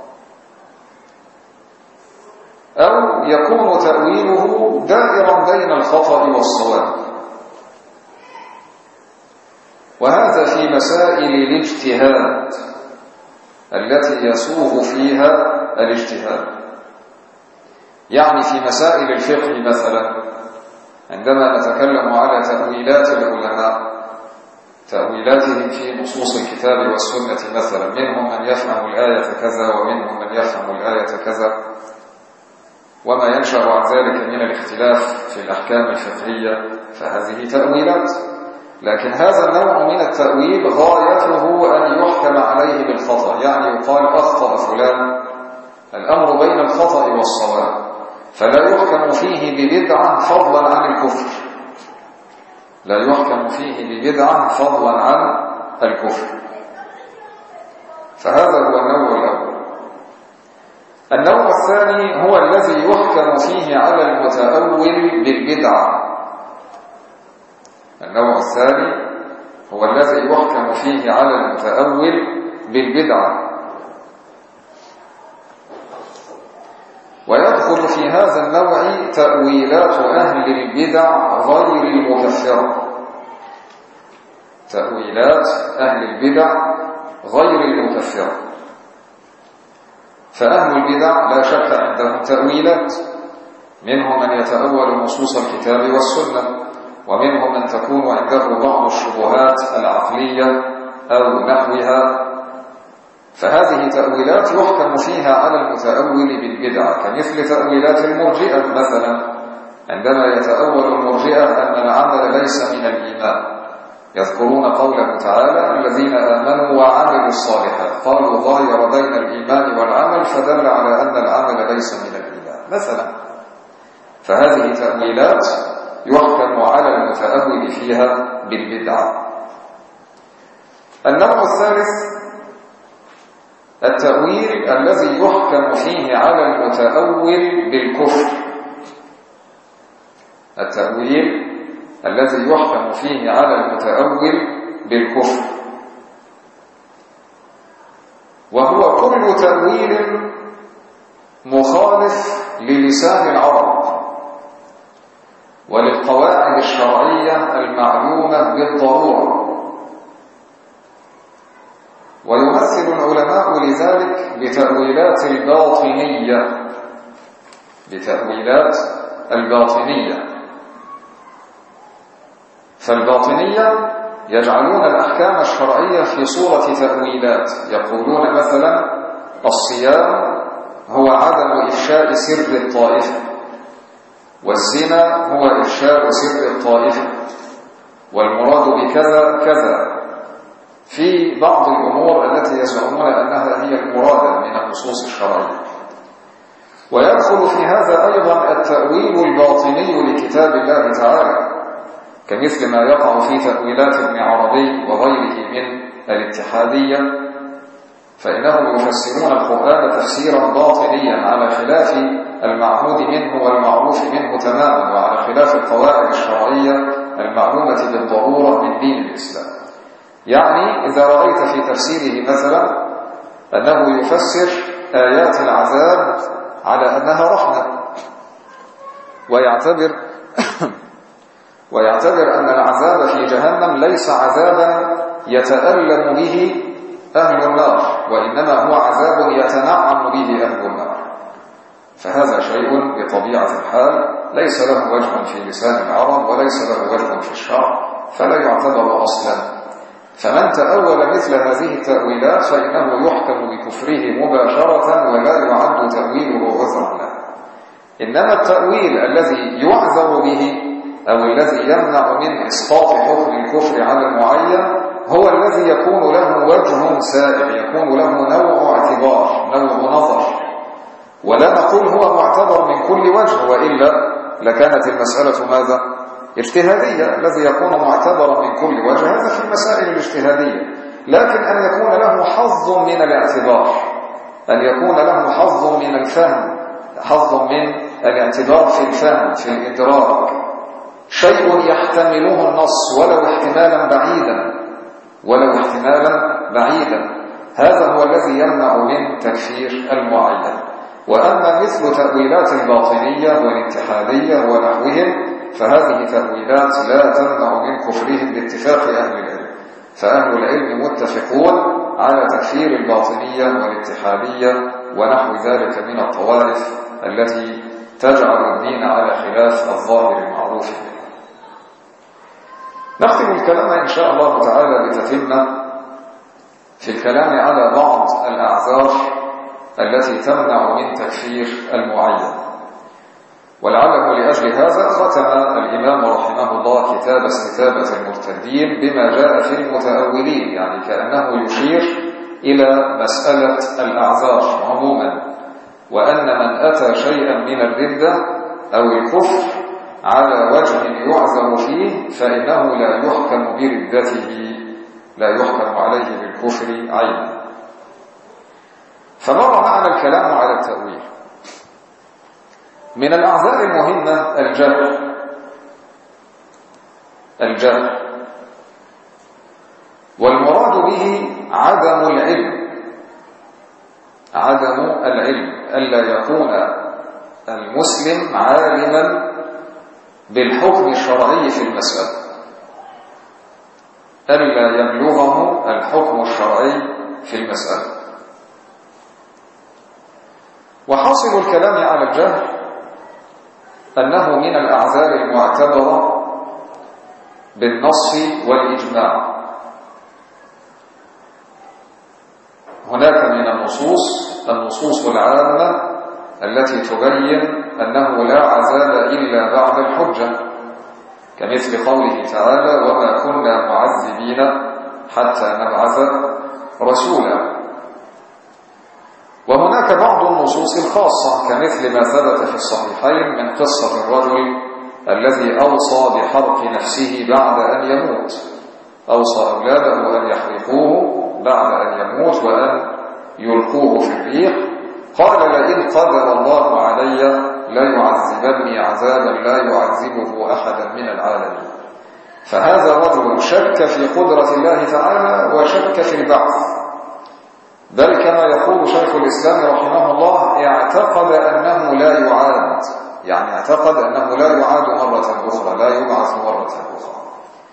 أو يكون تأويله دائرا بين الخطأ والصواب. وهذا في مسائل الاجتهاد التي يسوغ فيها الاجتهاد. يعني في مسائل الفقه مثلا عندما نتكلم على تأويلات العلماء، تأويلاتهم في نصوص الكتاب والسنة مثلا، منهم من يفهم الآية كذا ومنهم من يفهم الآية كذا، وما ينشأ عن ذلك من الاختلاف في الأحكام الفقهية، فهذه تأويلات. لكن هذا النوع من التأويل غايته أن يحكم عليه بالخطأ، يعني يقال أخطأ فلان، الأمر بين الخطأ والصواب، فلا يحكم فيه ببدعة فضلا عن الكفر، لا يحكم فيه ببدعة فضلا عن الكفر. فهذا هو النوع الأول. النوع الثاني هو الذي يحكم فيه على المتأول بالبدعة. النوع الثاني هو الذي يحكم فيه على المتأول بالبدعة، ويدخل في هذا النوع تأويلات أهل البدع غير المكفرة، تأويلات أهل البدع غير المكفرة. فأهل البدع لا شك عندهم تأويلات، منهم من يتأول نصوص الكتاب والسنة، ومنهم من تكون عنده بعض الشبهات العقلية أو نحوها، فهذه تأويلات يحكم فيها على المتأول بالبدعة، كمثل تأويلات المرجئة مثلا، عندما يتأول المرجئة أن العمل ليس من الإيمان، يذكرون قوله تعالى الذين آمنوا وعملوا الصالحات، قالوا غاير بين الإيمان والعمل فدل على أن العمل ليس من الإيمان مثلا. فهذه تأويلات يحكم على المتأول فيها بالبدعة. النوع الثالث التأويل الذي يحكم فيه على المتأول بالكفر، التأويل الذي يحكم فيه على المتأول بالكفر، وهو كل تأويل مخالف للسان العرب وللقواعد الشرعية المعلومة بالضرورة. ويمثل العلماء لذلك بتأويلات الباطنية، بتأويلات الباطنية. فالباطنية يجعلون الأحكام الشرعية في صورة تأويلات، يقولون مثلا الصيام هو عدم إفشاء سر الطائفة، والزنا هو إفشاء سر الطائفة، والمراد بكذا كذا، في بعض الأمور التي يزعمون أنها هي المرادة من النصوص الشرعية. ويدخل في هذا أيضا التأويل الباطني لكتاب الله تعالى، كمثل ما يقع في تأويلات ابن عربي وغيره من الاتحادية، فإنهم يفسرون القرآن تفسيرا باطنيا على خلاف المعهود منه والمعروف منه تماما، وعلى خلاف القواعد الشرعية المعلومة بالضرورة من دين الإسلام. يعني إذا رأيت في تفسيره مثلا أنه يفسر آيات العذاب على أنها رحمة، ويعتبر ويعتبر أن العذاب في جهنم ليس عذابا يتألم به أهل النار، وإنما هو عذاب يتنعم به أهل النار، فهذا شيء بطبيعة الحال ليس له وجه في لسان العرب وليس له وجه في الشرع، فلا يعتبر أصلا. فمن تأول مثل هذه التأويلات فإنه يحكم بكفره مباشرة ولا يعد تأويله عذرا له. إنما التأويل الذي يعذر به أو الذي يمنع من إسقاط حكم الكفر على المعين هو الذي يكون له وجه سائغ، يكون له نوع اعتبار، نوع نظر، ولا نقول هو معتبر من كل وجه، وإلا لكانت المسألة ماذا؟ اجتهادية. الذي يكون معتبرا من كل وجه هذا في المسائل الاجتهادية، لكن أن يكون له حظ من الاعتبار، أن يكون له حظ من الفهم، حظ من الاعتبار في الفهم، في الإدراك، شيء يحتمله النص ولو احتمالا بعيدا، ولو احتمالا بعيدا، هذا هو الذي يمنع من تكفير المعين. وأما مثل تأويلات الباطنية والاتحادية ونحوهم فهذه تأويلات لا تمنع من كفرهم باتفاق أهل العلم. فأهل العلم متفقون على تكفير الباطنية والاتحادية ونحو ذلك من الطوائف التي تجعل الدين على خلاف الظاهر المعروف به. نختم الكلام إن شاء الله تعالى بتتمة في الكلام على بعض الأعذار التي تمنع من تكفير المعين، ولعله لأجل هذا ختم الإمام رحمه الله كتاب استتابة المرتدين بما جاء في المتأولين، يعني كأنه يشير إلى مسألة الأعذار عموما، وأن من أتى شيئا من الردة أو الكفر على وجه يعذر فيه فإنه لا يحكم بردته، لا يحكم عليه بالكفر عينا. فمر معنا الكلام على التأويل. من الأعذار المهمة الجهل الجهل والمراد به عدم العلم، عدم العلم، ألا يكون المسلم عالما بالحكم الشرعي في المسألة، ألا يبلغه الحكم الشرعي في المسألة. وحاصل الكلام على الجهل أنه من الأعذار المعتبرة بالنص والإجماع. هناك من النصوص النصوص العامة التي تبين أنه لا عذاب إلا بعد الحجة، كمثل قوله تعالى وما كنا معذبين حتى نبعث رسولا. وهناك بعض النصوص الخاصة كمثل ما ثبت في الصحيحين من قصة الرجل الذي أوصى بحرق نفسه بعد أن يموت، أوصى أولاده أن يحرقوه بعد أن يموت وأن يلقوه في الريح، قال لئن قدر الله علي لا يعذبني عذابا لا يعذبه أحدا من العالمين. فهذا رجل شك في قدرة الله تعالى وشك في البعث، بل كما يقول شيخ الإسلام رحمه الله اعتقد أنه لا يعاد، يعني اعتقد أنه لا يعاد مرة أخرى، لا يبعث مرة أخرى.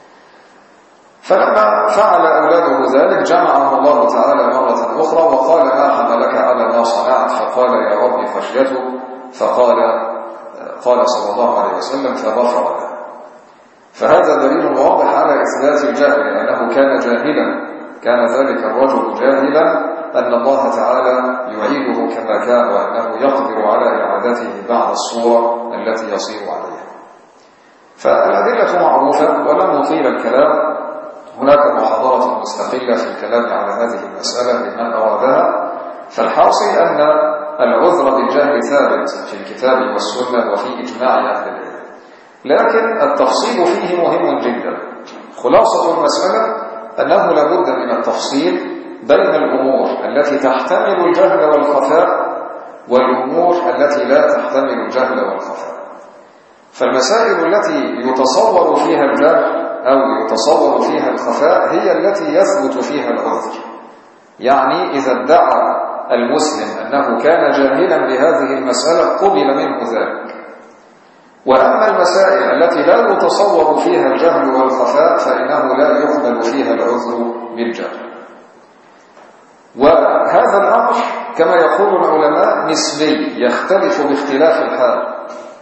فلما فعل أولاده ذلك جمعهم الله تعالى مرة أخرى وقال ما حملك على ما صنعت؟ فقال يا رب خشيته، فقال قال صلى الله عليه وسلم فغفر له. فهذا دليل واضح على إثبات الجهل، لأنه كان جاهلا، كان ذلك الرجل جاهلا أن الله تعالى يعيده كما كان وأنه يقدر على إعادته بعد الصورة التي يصير عليها. فالأدلة معروفة ولن نطيل الكلام، هناك محاضرة مستقلة في الكلام على هذه المسألة لمن أرادها. فالحاصل أن العذر بالجهل ثابت في الكتاب والسنة وفي إجماع أهل العلم، لكن التفصيل فيه مهم جدا. خلاصة المسألة أنه لابد من التفصيل بين الأمور التي تحتمل الجهل والخفاء والأمور التي لا تحتمل الجهل والخفاء. فالمسائل التي يتصور فيها الجهل أو يتصور فيها الخفاء هي التي يثبت فيها العذر. يعني إذا ادعى المسلم أنه كان جاهلا بهذه المسألة قبل منه ذلك. وأما المسائل التي لا يتصور فيها الجهل والخفاء فإنه لا يقبل فيها العذر بالجهل. وهذا الأمر كما يقول العلماء نسبي، يختلف باختلاف الحال.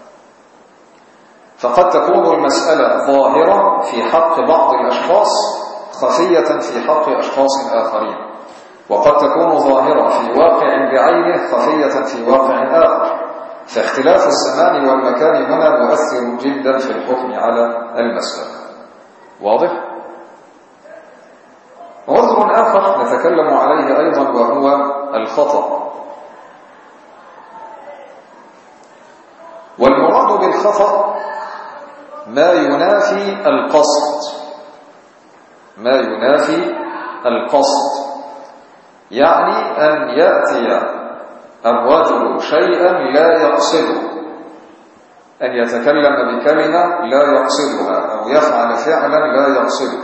فقد تكون المسألة ظاهرة في حق بعض الأشخاص خفية في حق أشخاص آخرين، وقد تكون ظاهرة في واقع بعينه خفية في واقع آخر. فاختلاف الزمان والمكان هنا مؤثر جدا في الحكم على المسألة. واضح؟ عذر آخر نتكلم عليه أيضا وهو الخطأ. والمراد بالخطأ ما ينافي القصد، ما ينافي القصد، يعني أن يأتي الرجل شيئا لا يقصده، أن يتكلم بكلمة لا يقصدها أو يفعل فعلا لا يقصده.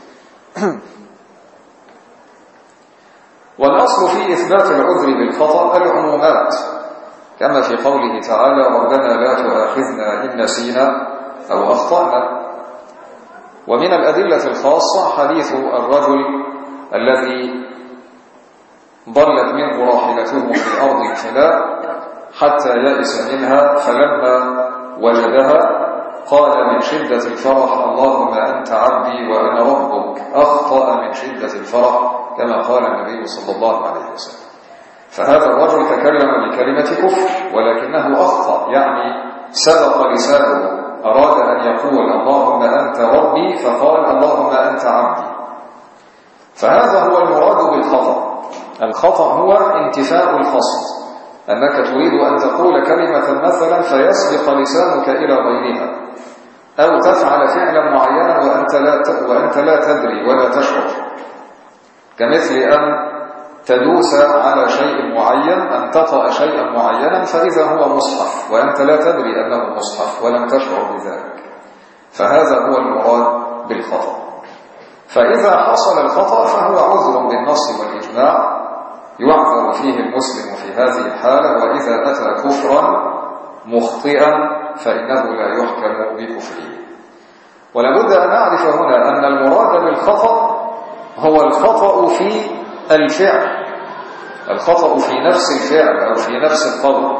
والأصل في إثبات العذر بالخطأ العمومات، كما في قوله تعالى ربنا لا تؤاخذنا إن نسينا أو أخطأنا. ومن الأدلة الخاصة حديث الرجل الذي ضلت منه راحلته في أرض فلا حتى يئس منها، فلما وجدها قال من شدة الفرح اللهم أنت عبدي وأنا ربك، أخطأ من شدة الفرح كما قال النبي صلى الله عليه وسلم. فهذا الرجل تكلم بكلمة كفر ولكنه أخطأ، يعني سبق لسانه، أراد أن يقول اللهم أنت ربي فقال اللهم أنت عبدي. فهذا هو المراد بالخطأ. الخطأ هو انتفاء القصد، أنك تريد أن تقول كلمة مثلا فيسبق لسانك إلى غيرها، أو تفعل فعلا معينا وأنت لا وأنت لا تدري ولا تشعر، كمثل أن تدوس على شيء معين، أن تطأ شيئا معينا فإذا هو مصحف وأنت لا تدري أنه مصحف ولم تشعر بذلك. فهذا هو المراد بالخطأ. فإذا حصل الخطأ فهو عذر بالنص والإجماع، يعذر فيه المسلم في هذه الحالة، وإذا أتى كفرا مخطئا فإنه لا يحكم بكفره. ولابد أن نعرف هنا أن المراد بالخطأ هو الخطأ في الفعل، الخطأ في نفس الفعل أو في نفس القول.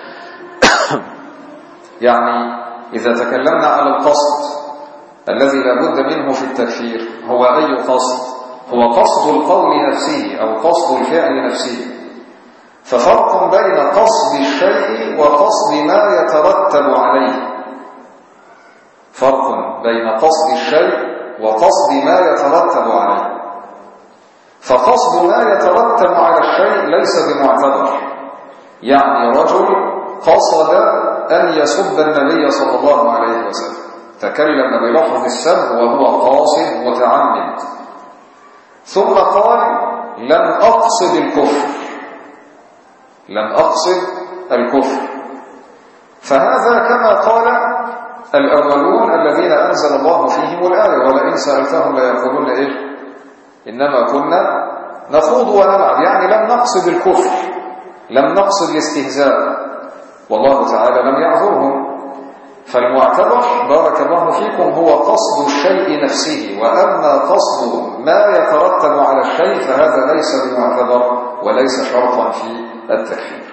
يعني إذا تكلمنا على القصد الذي لا بد منه في التكفير، هو أي قصد؟ هو قصد القول نفسه أو قصد الفعل نفسه. ففرق بين قصد الشيء وقصد ما يترتب عليه، فرق بين قصد الشيء وقصد ما يترتب عليه. فقصد ما يترتب على الشيء ليس بمعتبر. يعني رجل قصد أن يسب النبي صلى الله عليه وسلم، تكلم بلفظ السب وهو قاصد متعمد، ثم قال لم أقصد الكفر، لم أقصد الكفر. فهذا كما قال الأولون الذين أنزل الله فيهم الآية ولئن سألتهم ليقولون إيه؟ إنما كنا نخوض ونلعب. يعني لم نقصد الكفر، لم نقصد الاستهزاء، والله تعالى لم يعذرهم. فالمعتبر بارك الله فيكم هو قصد الشيء نفسه، وأما قصد ما يترتب على الشيء فهذا ليس بمعتبر وليس شرطا في التكفير.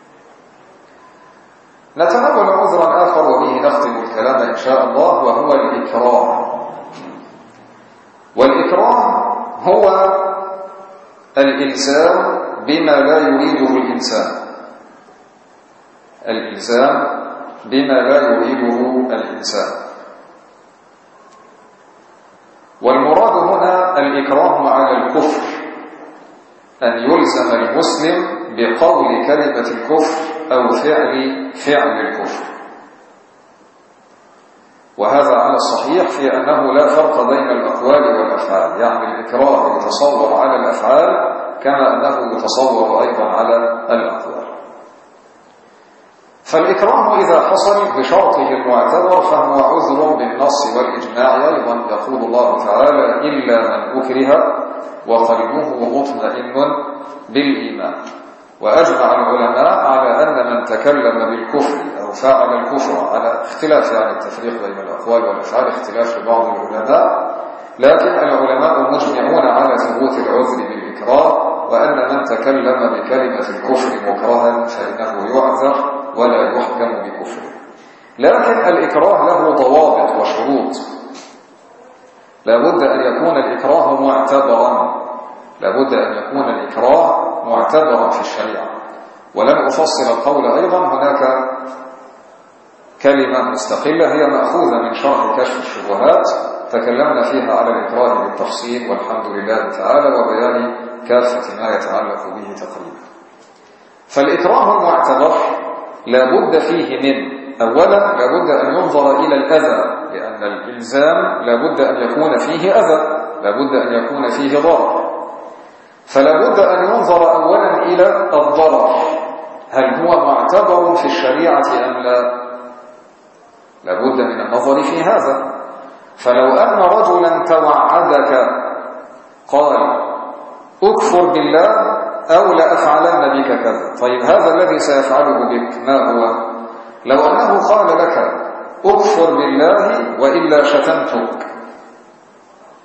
نتناول عذرا آخر وبه نختم الكلام إن شاء الله، وهو الإكراه. والإكراه هو الإلزام بما لا يريده الإنسان، الإلزام بما لا يريده الإنسان. والمراد هنا الإكراه على الكفر، أن يلزم المسلم بقول كلمة الكفر أو فعل فعل الكفر. وهذا على الصحيح في أنه لا فرق بين الأقوال والأفعال، يعني الإكراه يتصور على الأفعال كما أنه يتصور أيضا على الأقوال. فالإكراه إذا حصل بشرطه المعتبر فهو عذر بالنص والإجماع أيضا. يقول الله تعالى إلا من أكره وقلبه مطمئن بالإيمان. وأجمع العلماء على أن من تكلم بالكفر أو فعل الكفر، على اختلاف يعني التفريق بين الأقوال والأفعال، اختلاف لبعض العلماء، لكن العلماء مجمعون على ثبوت العذر بالإكراه، وأن من تكلم بكلمة الكفر مكرها فإنه يعذر ولا يحكم بكفره. لكن الإكراه له ضوابط وشروط. لابد أن يكون الإكراه معتبرا، لابد أن يكون الإكراه معتبرا في الشريعة. ولم أفصل القول أيضا، هناك كلمة مستقلة هي مأخوذة من شرح كشف الشبهات، تكلمنا فيها على الإكراه بالتفصيل والحمد لله تعالى، وبيان كافة ما يتعلق به تقريبا. فالإكراه المعتبر لابد فيه من، أولا لابد أن ينظر إلى الأذى، لأن الإلزام لابد أن يكون فيه أذى، لابد أن يكون فيه ضرر. فلابد أن ينظر أولا إلى الضرر، هل هو معتبر في الشريعة أم لا؟ لابد من النظر في هذا. فلو أن رجلا توعدك قال أكفر بالله أو لأفعلن بك كذا، طيب هذا الذي سيفعله بك ما هو؟ لو أنه قال لك أكفر بالله وإلا شتمتك،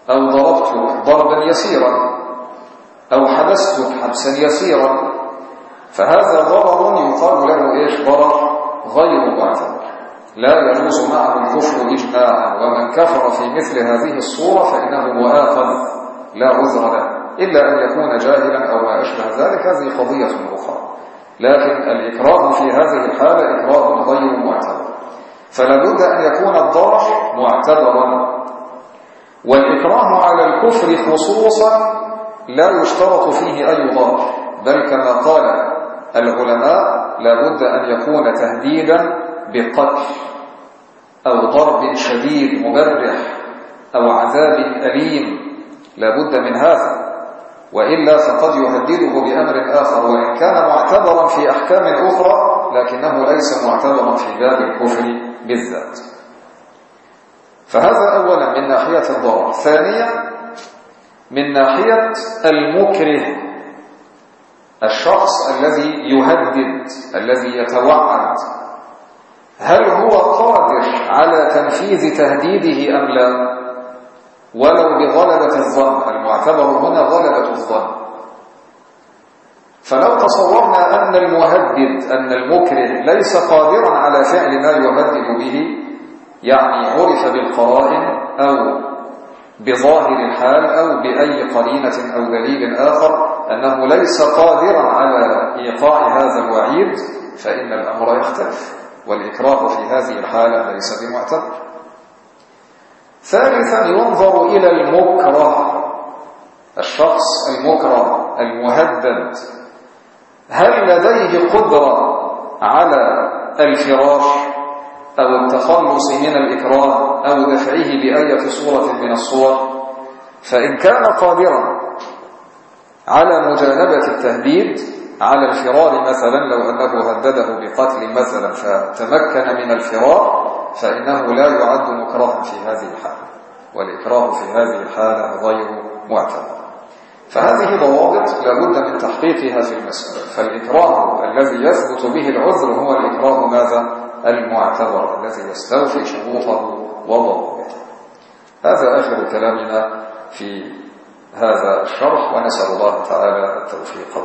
أو ضربتك ضربا يسيرا أو حبستك حبسا يسيرا، فهذا ضرر يقال له إيش؟ ضرر غير معتبر، لا يجوز معه الكفر إجماعا، ومن كفر في مثل هذه الصورة فإنه مؤاخذ لا عذر له إلا أن يكون جاهلا أو ما أشبه ذلك، هذه قضية أخرى. لكن الإكراه في هذه الحالة إكراه غير معتبر، فلا بد أن يكون الضرر معتبرا. والإكراه على الكفر خصوصا لا يشترط فيه أي ضرر، بل كما قال العلماء لا بد أن يكون تهديدا بقتل أو ضرب شديد مبرح أو عذاب أليم، لا بد من هذا، وإلا فقد يهدده بأمر آخر وإن كان معتبرا في أحكام أخرى، لكنه ليس معتبرا في باب الكفر بالذات. فهذا أولا من ناحية الضرر. ثانيا من ناحية المكره، الشخص الذي يهدد الذي يتوعد، هل هو قادر على تنفيذ تهديده أم لا؟ ولو بغلبة الظن، المعتبر هنا غلبة الظن. فلو تصورنا أن المهدد أن المكره ليس قادرا على فعل ما يهدد به، يعني عرف بالقرائن أو بظاهر الحال أو بأي قرينة أو دليل آخر أنه ليس قادرا على إيقاع هذا الوعيد، فإن الأمر يختلف، والإكراه في هذه الحالة ليس بمعتبر. ثالثا ينظر إلى المكره، الشخص المكره المهدد هل لديه قدرة على الفراش أو التخلص من الإكراه أو دفعه بأية صورة من الصور. فإن كان قادرا على مجانبة التهديد، على الفرار مثلا، لو أنه هدده بقتل مثلا فتمكن من الفرار، فإنه لا يعد مكرها في هذه الحالة، والإكراه في هذه الحالة غير معتبر. فهذه ضوابط لابد من تحقيقها في المسألة. فالإكراه الذي يثبت به العذر هو الإكراه ماذا؟ المعتبر الذي يستوفي شروطه وضوابطه. هذا آخر كلامنا في هذا الشرح، ونسأل الله تعالى التوفيق.